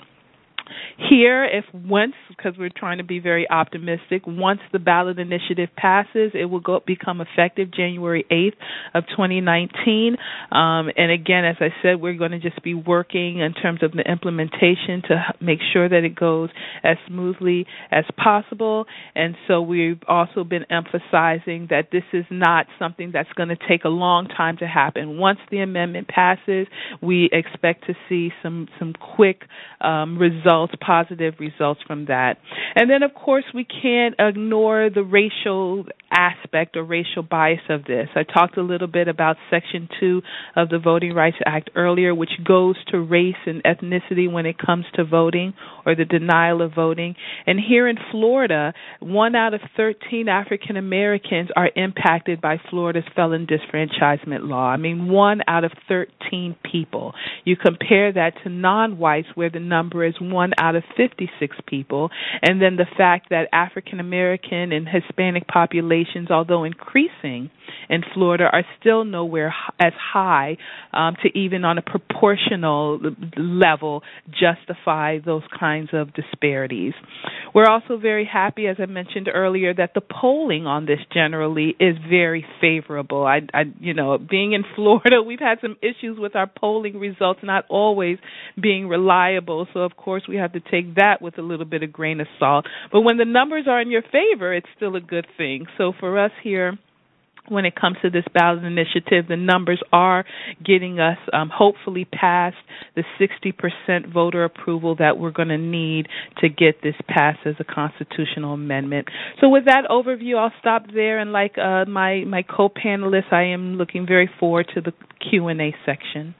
Here, if once, because we're trying to be very optimistic, once the ballot initiative passes, it will go become effective January eighth of twenty nineteen. Um, and again, as I said, we're going to just be working in terms of the implementation to make sure that it goes as smoothly as possible. And so we've also been emphasizing that this is not something that's going to take a long time to happen. Once the amendment passes, we expect to see some, some quick um, results, positive results from that. And then, of course, we can't ignore the racial aspect or racial bias of this. I talked a little bit about Section two of the Voting Rights Act earlier, which goes to race and ethnicity when it comes to voting, or the denial of voting. And here in Florida, one out of thirteen African Americans are impacted by Florida's felon disfranchisement law. I mean, one out of thirteen people. You compare that to non-whites, where the number is one out of fifty-six people, and then the fact that African American and Hispanic populations, although increasing in Florida, are still nowhere as high um, to even on a proportional level justify those kinds of disparities. We're also very happy, as I mentioned earlier, that the polling on this generally is very favorable. I, I, you know, being in Florida, we've had some issues with our polling results not always being reliable, so of course we have to take that with a little bit of grain of salt. But when the numbers are in your favor, it's still a good thing. So for us here, when it comes to this ballot initiative, the numbers are getting us um, hopefully past the sixty percent voter approval that we're going to need to get this passed as a constitutional amendment. So with that overview, I'll stop there. And like uh, my, my co-panelists, I am looking very forward to the Q and A section.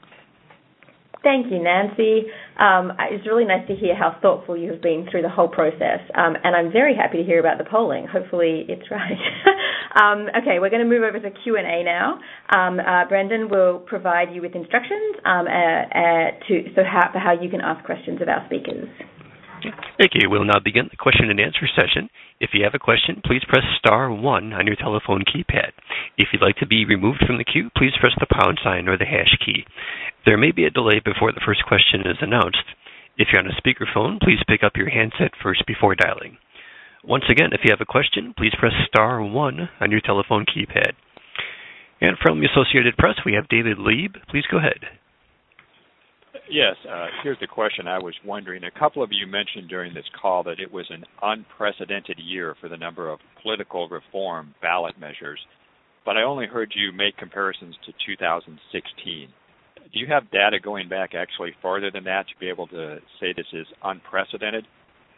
Thank you, Nancy. Um, it's really nice to hear how thoughtful you have been through the whole process, um, and I'm very happy to hear about the polling. Hopefully it's right. um, okay, we're going to move over to Q and A now. Um, uh, Brendan will provide you with instructions um, uh, uh, to, so how, for how you can ask questions of our speakers. Thank you. We'll now begin the question and answer session. If you have a question, please press star one on your telephone keypad. If you'd like to be removed from the queue, please press the pound sign or the hash key. There may be a delay before the first question is announced. If you're on a speakerphone, please pick up your handset first before dialing. Once again, if you have a question, please press star one on your telephone keypad. And from the Associated Press, we have David Lieb. Please go ahead. Yes, uh, here's the question I was wondering. A couple of you mentioned during this call that it was an unprecedented year for the number of political reform ballot measures. but I only heard you make comparisons to two thousand sixteen. Do you have data going back actually farther than that to be able to say this is unprecedented?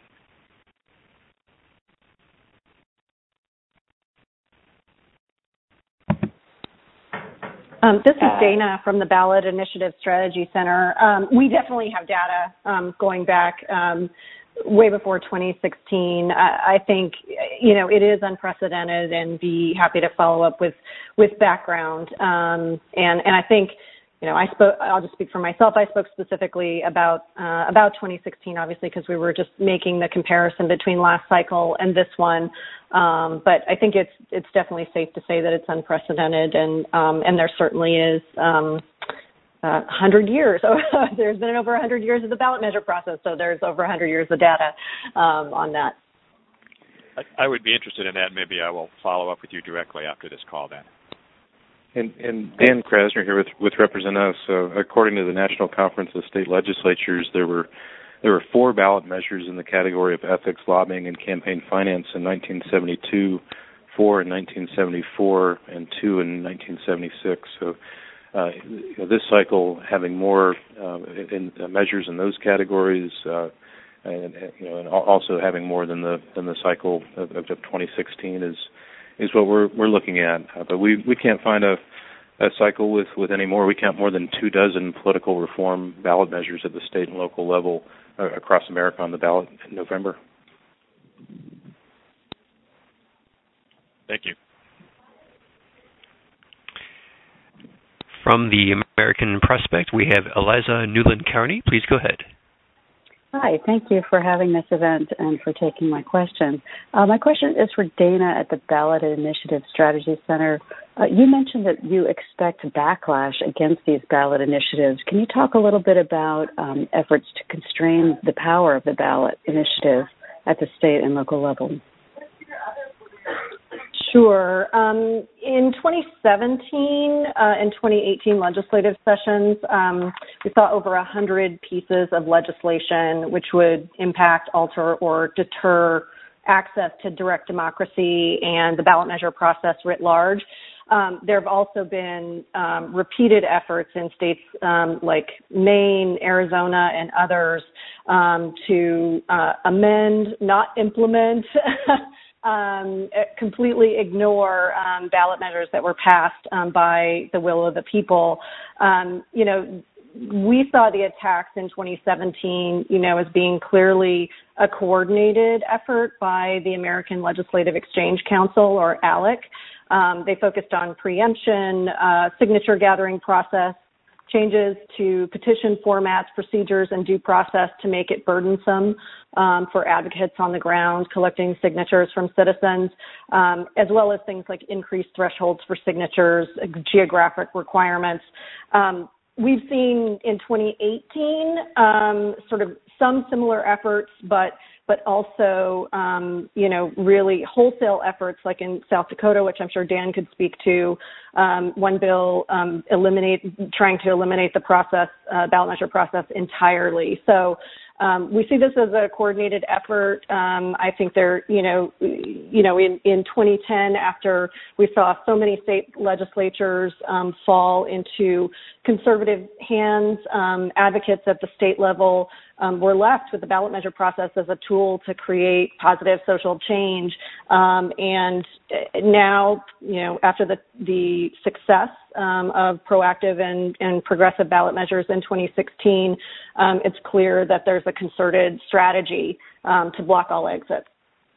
Um, this is Dana from the Ballot Initiative Strategy Center. Um, we definitely have data um, going back um, way before twenty sixteen. I, I think, you know, it is unprecedented, and be happy to follow up with, with background. Um, and, and I think, you know, I spoke, I'll just speak for myself. I spoke specifically about, uh, about twenty sixteen, obviously, because we were just making the comparison between last cycle and this one. Um, but I think it's, it's definitely safe to say that it's unprecedented, and, um, and there certainly is, um, uh, one hundred years. There's been over one hundred years of the ballot measure process, so there's over one hundred years of data, um, on that. I, I would be interested in that. Maybe I will follow up with you directly after this call then. And, and Dan Krasner here with, with Represent Us. Uh, according to the National Conference of State Legislatures, there were there were four ballot measures in the category of ethics, lobbying, and campaign finance in nineteen seventy-two, four in nineteen seventy-four, and two in nineteen seventy-six. So uh, you know, this cycle having more uh, in, uh, measures in those categories, uh, and you know, and also having more than the than the cycle of, of twenty sixteen is. is what we're we're looking at. Uh, but we, we can't find a, a cycle with, with any more. We count more than two dozen political reform ballot measures at the state and local level uh, across America on the ballot in November. Thank you. From the American Prospect, we have Eliza Newland-Carney. Please go ahead. Hi, thank you for having this event and for taking my question. Uh, my question is for Dana at the Ballot Initiative Strategy Center. Uh, you mentioned that you expect backlash against these ballot initiatives. Can you talk a little bit about um, efforts to constrain the power of the ballot initiative at the state and local level? Sure. Um, in twenty seventeen uh, and twenty eighteen legislative sessions, um, we saw over one hundred pieces of legislation which would impact, alter, or deter access to direct democracy and the ballot measure process writ large. Um, there have also been um, repeated efforts in states um, like Maine, Arizona, and others um, to uh, amend, not implement, Um, completely ignore um, ballot measures that were passed um, by the will of the people. Um, you know, we saw the attacks in twenty seventeen, you know, as being clearly a coordinated effort by the American Legislative Exchange Council, or ALEC. Um, they focused on preemption, uh, signature gathering process, changes to petition formats, procedures, and due process to make it burdensome um, for advocates on the ground collecting signatures from citizens, um, as well as things like increased thresholds for signatures, geographic requirements. Um, we've seen in twenty eighteen um, sort of some similar efforts, but but also, um, you know, really wholesale efforts like in South Dakota, which I'm sure Dan could speak to. Um, one bill um, eliminate, trying to eliminate the process, uh, ballot measure process entirely. So um, we see this as a coordinated effort. Um, I think there, you know, you know, in, in twenty ten, after we saw so many state legislatures um, fall into conservative hands, um, advocates at the state level Um, we're left with the ballot measure process as a tool to create positive social change. Um, and now, you know, after the, the success um, of proactive and, and progressive ballot measures in twenty sixteen, um, it's clear that there's a concerted strategy um, to block all exits.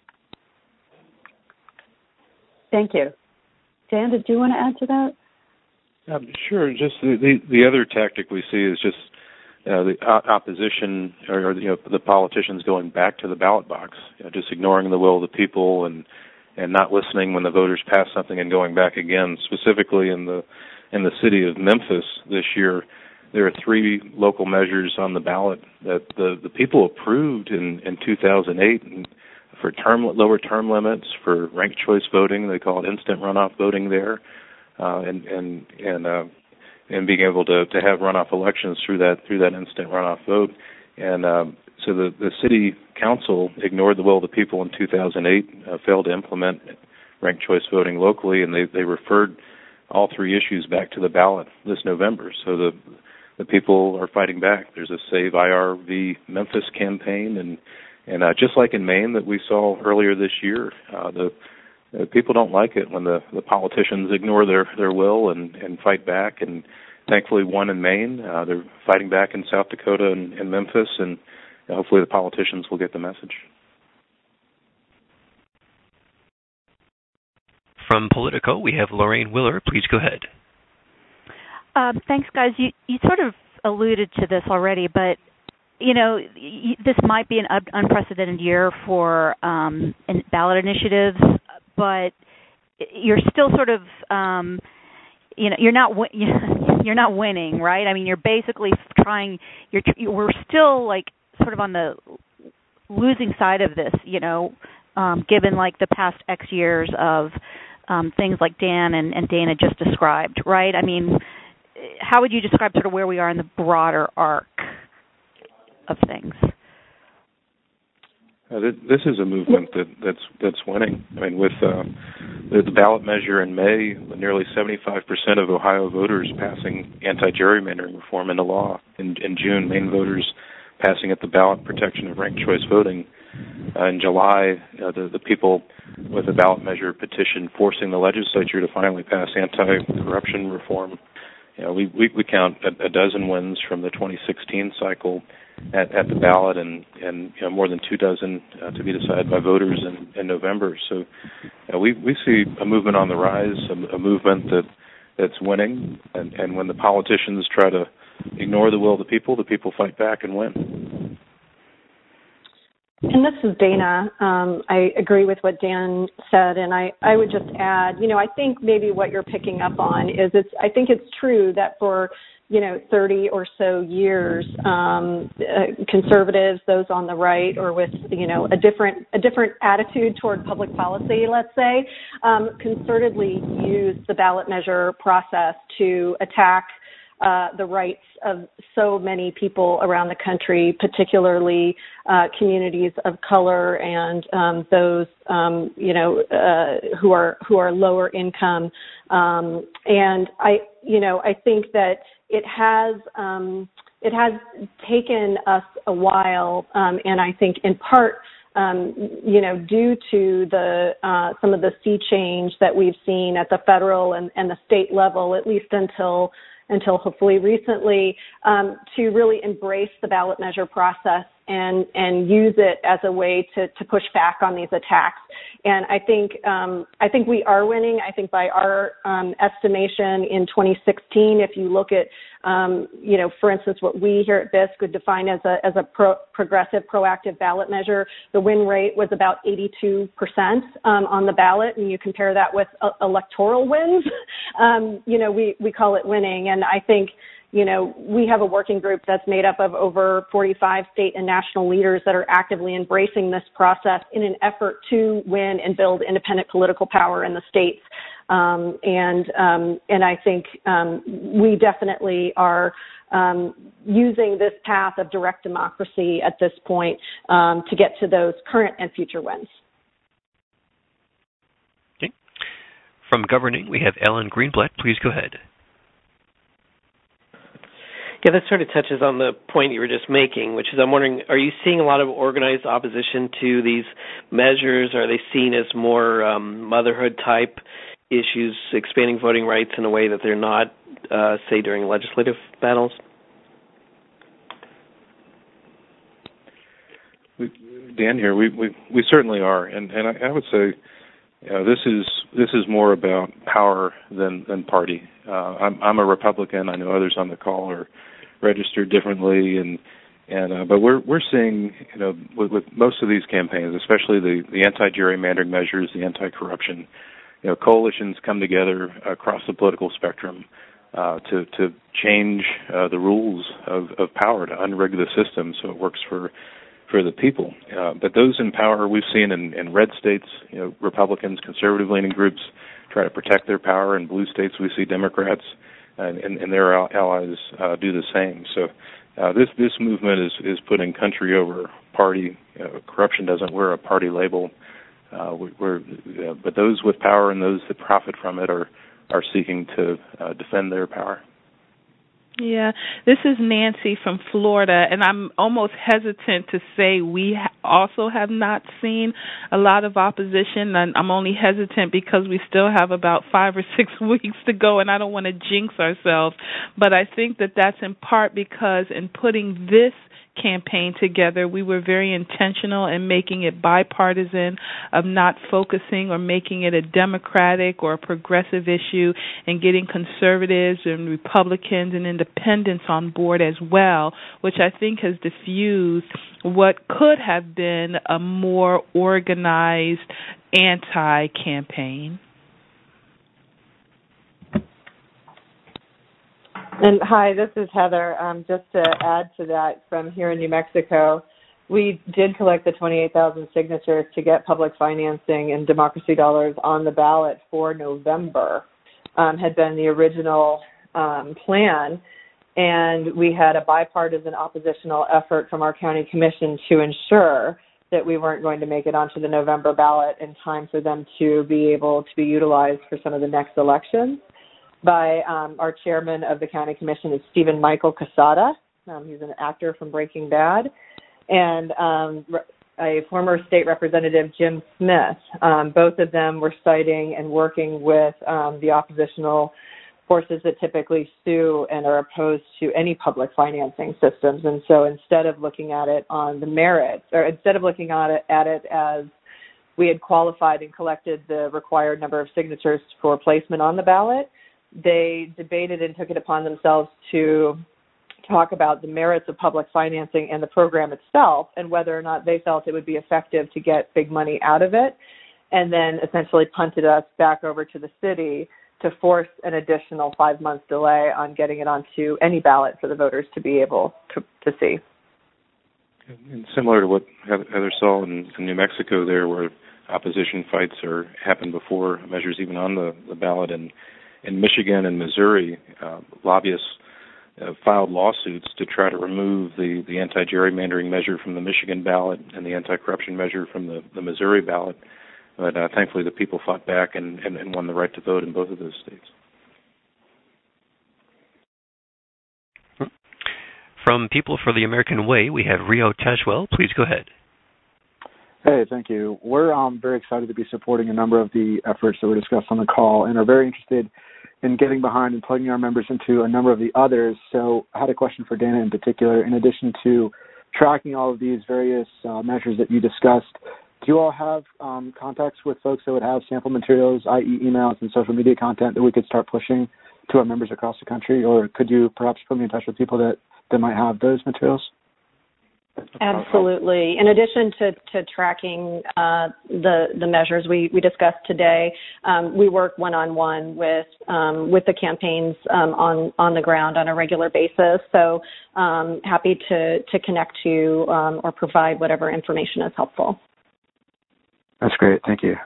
Thank you. Dan, did you want to add to that? Um, sure. Just the, the, the other tactic we see is just Uh, the opposition or, or you know, the politicians going back to the ballot box, you know, just ignoring the will of the people and and not listening when the voters pass something and going back again. Specifically in the in the city of Memphis this year, there are three local measures on the ballot that the, the people approved in, in two thousand eight and for term lower term limits, for ranked choice voting. They call it instant runoff voting there, uh, and and and. Uh, and being able to, to have runoff elections through that through that instant runoff vote. And um, so the, the city council ignored the will of the people in two thousand eight, uh, failed to implement ranked choice voting locally, and they, they referred all three issues back to the ballot this November. So the the people are fighting back. There's a Save I R v. Memphis campaign, and and uh, just like in Maine that we saw earlier this year, uh, the, the people don't like it when the, the politicians ignore their, their will and, and fight back. And thankfully, won in Maine. Uh, they're fighting back in South Dakota and, and Memphis, and hopefully the politicians will get the message. From Politico, we have Lorraine Willer. Please go ahead. Um, thanks, guys. You, you sort of alluded to this already, but, you know, y- this might be an un- unprecedented year for um, in ballot initiatives, but you're still sort of, um, you know, you're not wi- you're not winning, right? I mean, you're basically trying. You're we're still like sort of on the losing side of this, you know, um, given like the past X years of um, things like Dan and, and Dana just described, right? I mean, how would you describe sort of where we are in the broader arc of things? Uh, this is a movement that, that's that's winning. I mean, with uh, the, the ballot measure in May, nearly seventy-five percent of Ohio voters passing anti-gerrymandering reform into law. In, in June, Maine voters passing at the ballot protection of ranked choice voting. Uh, in July, uh, the, the people with the ballot measure petition forcing the legislature to finally pass anti-corruption reform. You know, we, we, we count a, a dozen wins from the twenty sixteen cycle at, at the ballot, and, and you know, more than two dozen uh, to be decided by voters in, in November. So uh, we we see a movement on the rise, a, a movement that that's winning, and, and when the politicians try to ignore the will of the people, the people fight back and win. And this is Dana. Um, I agree with what Dan said, and I, I would just add, you know, I think maybe what you're picking up on is it's, I think it's true that for, you know, thirty or so years, um, uh, conservatives, those on the right, or with, you know, a different, a different attitude toward public policy, let's say, um, concertedly used the ballot measure process to attack Uh, the rights of so many people around the country, particularly uh, communities of color and um, those, um, you know, uh, who are who are lower income. Um, and I, you know, I think that it has um, it has taken us a while, um, and I think in part, um, you know, due to the uh, some of the sea change that we've seen at the federal and, and the state level, at least until. until hopefully recently, um, to really embrace the ballot measure process and, and use it as a way to, to push back on these attacks. And I think um, I think we are winning. I think by our um, estimation in twenty sixteen, if you look at, um, you know, for instance, what we here at B I S C would define as a as a pro- progressive, proactive ballot measure, the win rate was about eighty-two percent um, on the ballot. And you compare that with uh, electoral wins, um, you know, we, we call it winning. And I think, you know, we have a working group that's made up of over forty-five state and national leaders that are actively embracing this process in an effort to win and build independent political power in the states. Um, and um, and I think um, we definitely are um, using this path of direct democracy at this point um, to get to those current and future wins. Okay. From Governing, we have Ellen Greenblatt. Please go ahead. Yeah, that sort of touches on the point you were just making, which is I'm wondering, are you seeing a lot of organized opposition to these measures? Are they seen as more um, motherhood-type issues, expanding voting rights in a way that they're not, uh, say, during legislative battles? We, Dan here, we, we we certainly are, and and I, I would say, you know, this is this is more about power than than party. Uh, I'm I'm a Republican. I know others on the call are registered differently, and and uh, but we're we're seeing, you know, with, with most of these campaigns, especially the the anti-gerrymandering measures, the anti-corruption, you know, coalitions come together across the political spectrum uh, to to change uh, the rules of, of power, to unrig the system so it works for for the people. Uh, but those in power, we've seen in, in red states, you know, Republicans, conservative-leaning groups try to protect their power. In blue states, we see Democrats and, and, and their allies uh, do the same. So uh, this this movement is, is putting country over party. Uh, corruption doesn't wear a party label. Uh, we're, uh, but those with power and those that profit from it are are seeking to uh, defend their power. Yeah, this is Nancy from Florida, and I'm almost hesitant to say we ha- also have not seen a lot of opposition, and I'm only hesitant because we still have about five or six weeks to go, and I don't want to jinx ourselves. But I think that that's in part because in putting this campaign together, we were very intentional in making it bipartisan, of not focusing or making it a Democratic or a progressive issue, and getting conservatives and Republicans and independents on board as well, which I think has diffused what could have been a more organized anti-campaign. And hi, this is Heather. Um, just to add to that, from here in New Mexico, we did collect the twenty-eight thousand signatures to get public financing and democracy dollars on the ballot for November, um, had been the original um, plan. And we had a bipartisan oppositional effort from our county commission to ensure that we weren't going to make it onto the November ballot in time for them to be able to be utilized for some of the next elections. By um, our chairman of the county commission is Stephen Michael Casada. Um, he's an actor from Breaking Bad. And um, a former state representative, Jim Smith. Um, both of them were citing and working with um, the oppositional forces that typically sue and are opposed to any public financing systems. And so instead of looking at it on the merits, or instead of looking at it, at it as we had qualified and collected the required number of signatures for placement on the ballot, they debated and took it upon themselves to talk about the merits of public financing and the program itself and whether or not they felt it would be effective to get big money out of it, and then essentially punted us back over to the city to force an additional five months delay on getting it onto any ballot for the voters to be able to, to see. And similar to what Heather saw in, in New Mexico there, where opposition fights are happen before measures even on the, the ballot, and in Michigan and Missouri, uh, lobbyists uh, filed lawsuits to try to remove the, the anti-gerrymandering measure from the Michigan ballot and the anti-corruption measure from the, the Missouri ballot. But uh, thankfully the people fought back and, and, and won the right to vote in both of those states. From People for the American Way, we have Rio Tajwell. Please go ahead. Hey, thank you. We're um, very excited to be supporting a number of the efforts that were discussed on the call and are very interested in getting behind and plugging our members into a number of the others. So I had a question for Dana in particular. In addition to tracking all of these various uh, measures that you discussed, do you all have um, contacts with folks that would have sample materials, that is emails and social media content that we could start pushing to our members across the country? Or could you perhaps put me in touch with people that, that might have those materials? Absolutely. In addition to, to tracking uh, the the measures we, we discussed today, um, we work one-on-one with um, with the campaigns um, on on the ground on a regular basis. So um, happy to to connect to um, or provide whatever information is helpful. That's great. Thank you.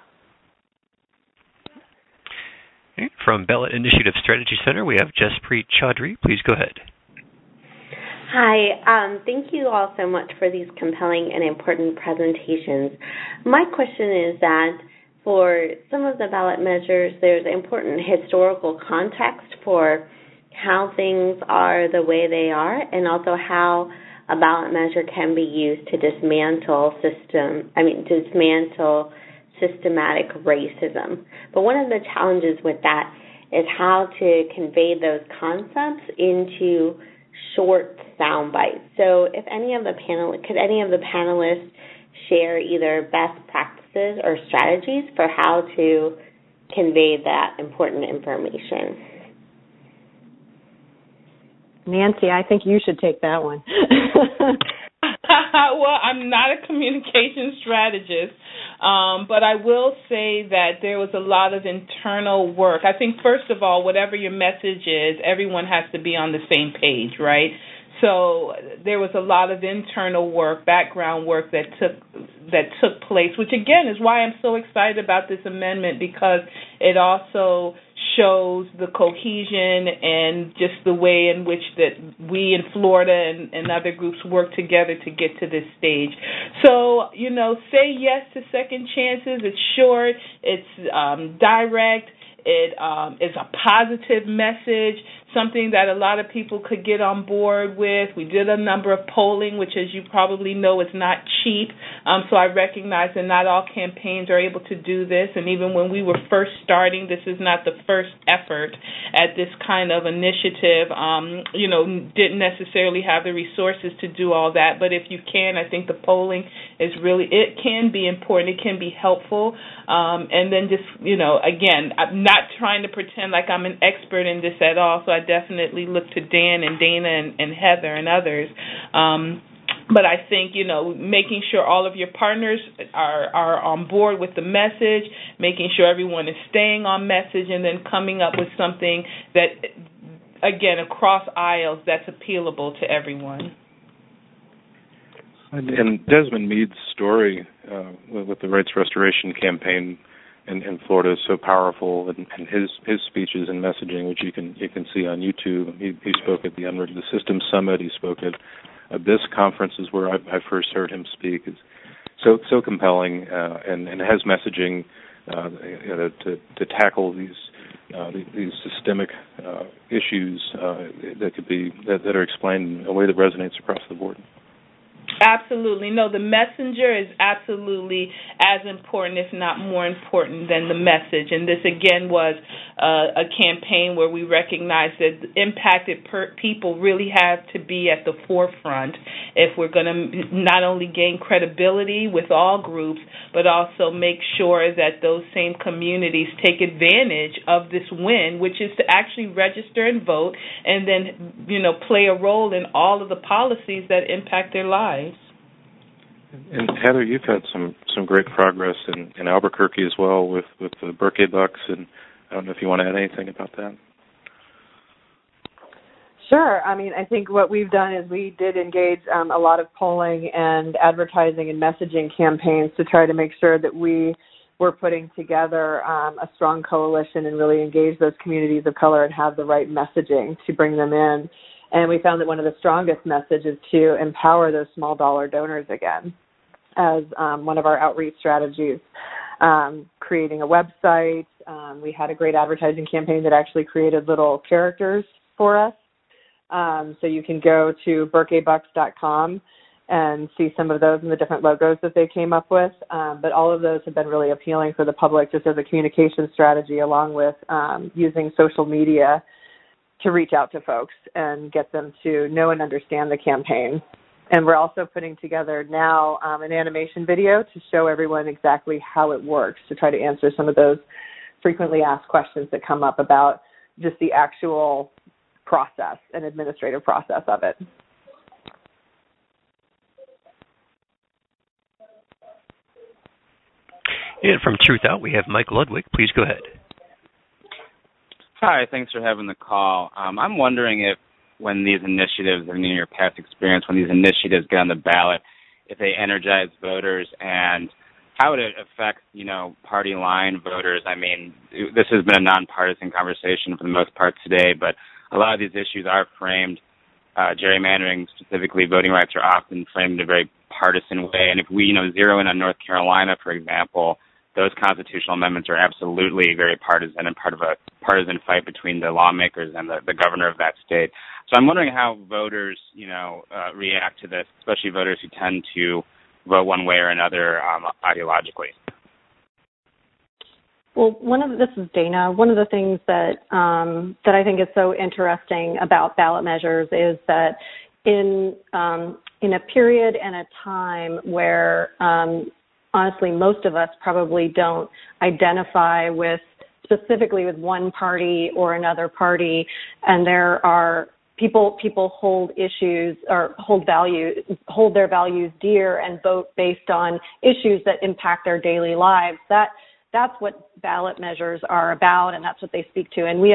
From Ballot Initiative Strategy Center, we have Jaspreet Chaudhry. Please go ahead. Hi. Um, thank you all so much for these compelling and important presentations. My question is that for some of the ballot measures, there's important historical context for how things are the way they are, and also how a ballot measure can be used to dismantle system, I mean, dismantle systematic racism. But one of the challenges with that is how to convey those concepts into short sound bites. So if any of the panel, could any of the panelists share either best practices or strategies for how to convey that important information? Nancy, I think you should take that one. Well, I'm not a communication strategist, um, but I will say that there was a lot of internal work. I think, first of all, whatever your message is, everyone has to be on the same page, right? so there was a lot of internal work, background work that took that took place, which again is why I'm so excited about this amendment, because it also shows the cohesion and just the way in which that we in Florida and, and other groups work together to get to this stage. So, you know, say yes to second chances. It's short, it's um, direct, it um, is a positive message, something that a lot of people could get on board with. We did a number of polling, which, as you probably know, is not cheap. Um, so I recognize that not all campaigns are able to do this. And even when we were first starting, this is not the first effort at this kind of initiative. Um, you know, didn't necessarily have the resources to do all that. But if you can, I think the polling is really, it can be important. It can be helpful. Um, and then just, you know, again, I'm not trying to pretend like I'm an expert in this at all. So I definitely look to Dan and Dana and, and Heather and others. Um, but I think, you know, making sure all of your partners are, are on board with the message, making sure everyone is staying on message, and then coming up with something that, again, across aisles, that's appealable to everyone. And, and Desmond Meade's story uh, with, with the Rights Restoration Campaign in, in Florida is so powerful, and, and his his speeches and messaging, which you can you can see on YouTube. He, he spoke at the Unrigged the System Summit. He spoke at uh, B I S conferences where I, I first heard him speak. It's so so compelling, uh, and and has messaging uh, you know, to to tackle these uh, these systemic uh, issues uh, that could be that, that are explained in a way that resonates across the board. Absolutely. No, the messenger is absolutely as important, if not more important, than the message. And this, again, was uh, a campaign where we recognized that impacted per- people really have to be at the forefront if we're going to not only gain credibility with all groups, but also make sure that those same communities take advantage of this win, which is to actually register and vote and then, you know, play a role in all of the policies that impact their lives. And Heather, you've had some, some great progress in, in Albuquerque as well with, with the Birthday Bucks, and I don't know if you want to add anything about that. Sure. I mean, I think what we've done is we did engage um, a lot of polling and advertising and messaging campaigns to try to make sure that we were putting together um, a strong coalition and really engage those communities of color and have the right messaging to bring them in. And we found that one of the strongest messages is to empower those small dollar donors again as um, one of our outreach strategies, um, creating a website. Um, we had a great advertising campaign that actually created little characters for us. Um, so you can go to birthday bucks dot com and see some of those and the different logos that they came up with. Um, but all of those have been really appealing for the public just as a communication strategy, along with um, using social media to reach out to folks and get them to know and understand the campaign. And we're also putting together now um, an animation video to show everyone exactly how it works, to try to answer some of those frequently asked questions that come up about just the actual process and administrative process of it. And from Truth Out, we have Mike Ludwig. Please go ahead. Hi, thanks for having the call. Um, I'm wondering if when these initiatives, I mean, in your past experience, when these initiatives get on the ballot, if they energize voters, and how would it affect, you know, party line voters? I mean, this has been a nonpartisan conversation for the most part today, but a lot of these issues are framed, uh, gerrymandering, specifically voting rights, are often framed in a very partisan way. And if we, you know, zero in on North Carolina, for example, those constitutional amendments are absolutely very partisan and part of a partisan fight between the lawmakers and the, the governor of that state. So I'm wondering how voters, you know, uh, react to this, especially voters who tend to vote one way or another um, ideologically. Well, one of this is Dana. One of the things that um, that I think is so interesting about ballot measures is that in um, in a period and a time where um, honestly, most of us probably don't identify with specifically with one party or another party, and there are people people hold issues or hold value hold their values dear and vote based on issues that impact their daily lives. That that's what ballot measures are about, and that's what they speak to. And we have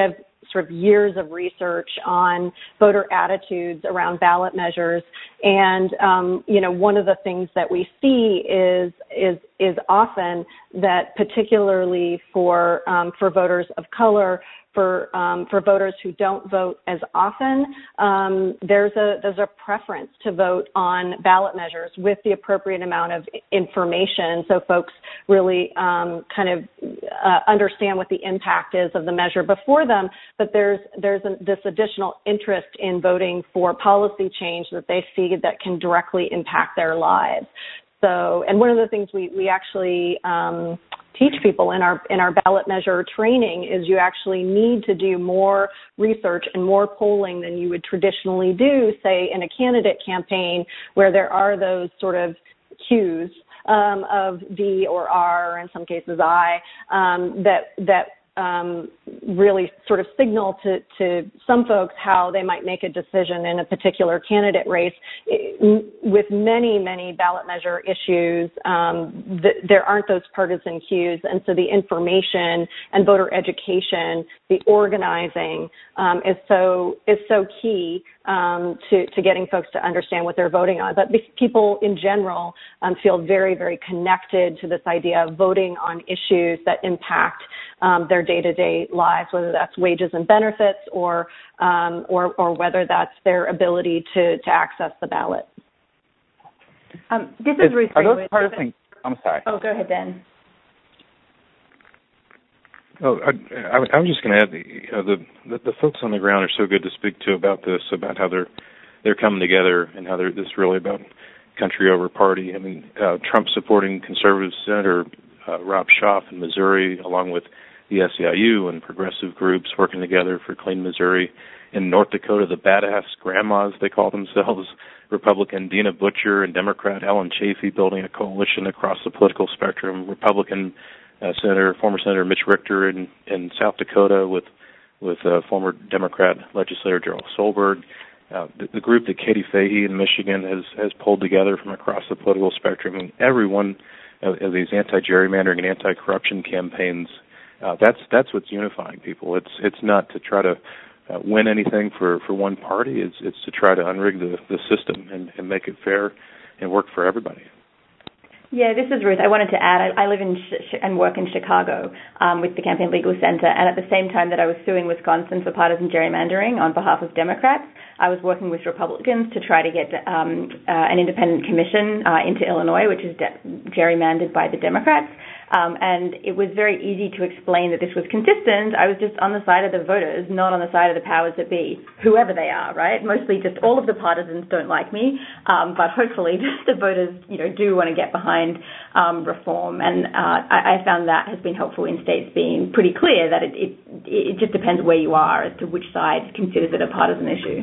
sort of years of research on voter attitudes around ballot measures. And, um, you know, one of the things that we see is, is, is often that particularly for, um, for voters of color, for um, for voters who don't vote as often, um, there's a there's a preference to vote on ballot measures with the appropriate amount of information, so folks really um, kind of uh, understand what the impact is of the measure before them. But there's there's a, this additional interest in voting for policy change that they see that can directly impact their lives. So, and one of the things we we actually um, teach people in our in our ballot measure training is you actually need to do more research and more polling than you would traditionally do, say, in a candidate campaign where there are those sort of cues um, of D or R, or in some cases I, um, that that um, really sort of signal to, to some folks how they might make a decision in a particular candidate race. It, with many, many ballot measure issues, um, th- there aren't those partisan cues, and so the information and voter education, the organizing um, is so is so key um, to, to getting folks to understand what they're voting on. But people in general um, feel very, very connected to this idea of voting on issues that impact um, their day-to-day lives, whether that's wages and benefits or um, or, or whether that's their ability to, to access the ballot. Um, this is, is Ruth Are Greenwood. those partisan? I'm sorry. Oh, go ahead, Dan. Oh, I, I, I was just going to add, you know, the, the the folks on the ground are so good to speak to about this, about how they're they're coming together and how they're this is really about country over party. I mean, uh, Trump supporting conservative Senator uh, Rob Schaaf in Missouri, along with the S E I U and progressive groups working together for Clean Missouri. In North Dakota, the badass grandmas, they call themselves, Republican Dina Butcher and Democrat Ellen Chafee building a coalition across the political spectrum. Republican uh, Senator, former Senator Mitch Richter in, in South Dakota with with uh, former Democrat legislator Gerald Solberg. Uh, the, the group that Katie Fahey in Michigan has, has pulled together from across the political spectrum. And every one of, of these anti-gerrymandering and anti-corruption campaigns, uh, that's that's what's unifying people. It's it's not to try to Uh, win anything for, for one party. It's it's to try to unrig the, the system and, and make it fair and work for everybody. Yeah, this is Ruth. I wanted to add, I, I live in sh- and work in Chicago um, with the Campaign Legal Center, and at the same time that I was suing Wisconsin for partisan gerrymandering on behalf of Democrats, I was working with Republicans to try to get um, uh, an independent commission uh, into Illinois, which is de- gerrymandered by the Democrats. Um, and it was very easy to explain that this was consistent. I was just on the side of the voters, not on the side of the powers that be, whoever they are, right? Mostly just all of the partisans don't like me, um, but hopefully the voters, you know, do want to get behind um, reform. And uh, I, I found that has been helpful in states being pretty clear that it, it, it just depends where you are as to which side considers it a partisan issue.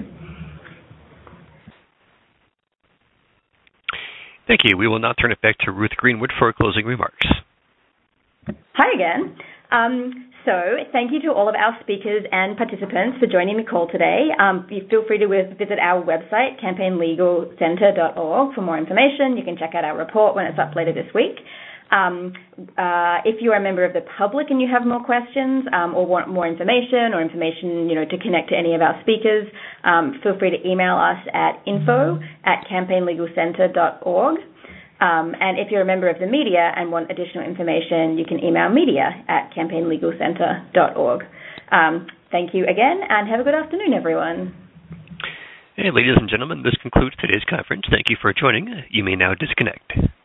Thank you. We will now turn it back to Ruth Greenwood for closing remarks. Hi again. Um, so thank you to all of our speakers and participants for joining the call today. Um, feel free to visit our website, campaign legal center dot org, for more information. You can check out our report when it's up later this week. Um, uh, if you are a member of the public and you have more questions um, or want more information or information, you know, to connect to any of our speakers, um, feel free to email us at info at campaign legal center dot org. Um, and if you're a member of the media and want additional information, you can email media at campaign legal center dot org. Um, thank you again, and have a good afternoon, everyone. Hey, ladies and gentlemen, this concludes today's conference. Thank you for joining. You may now disconnect.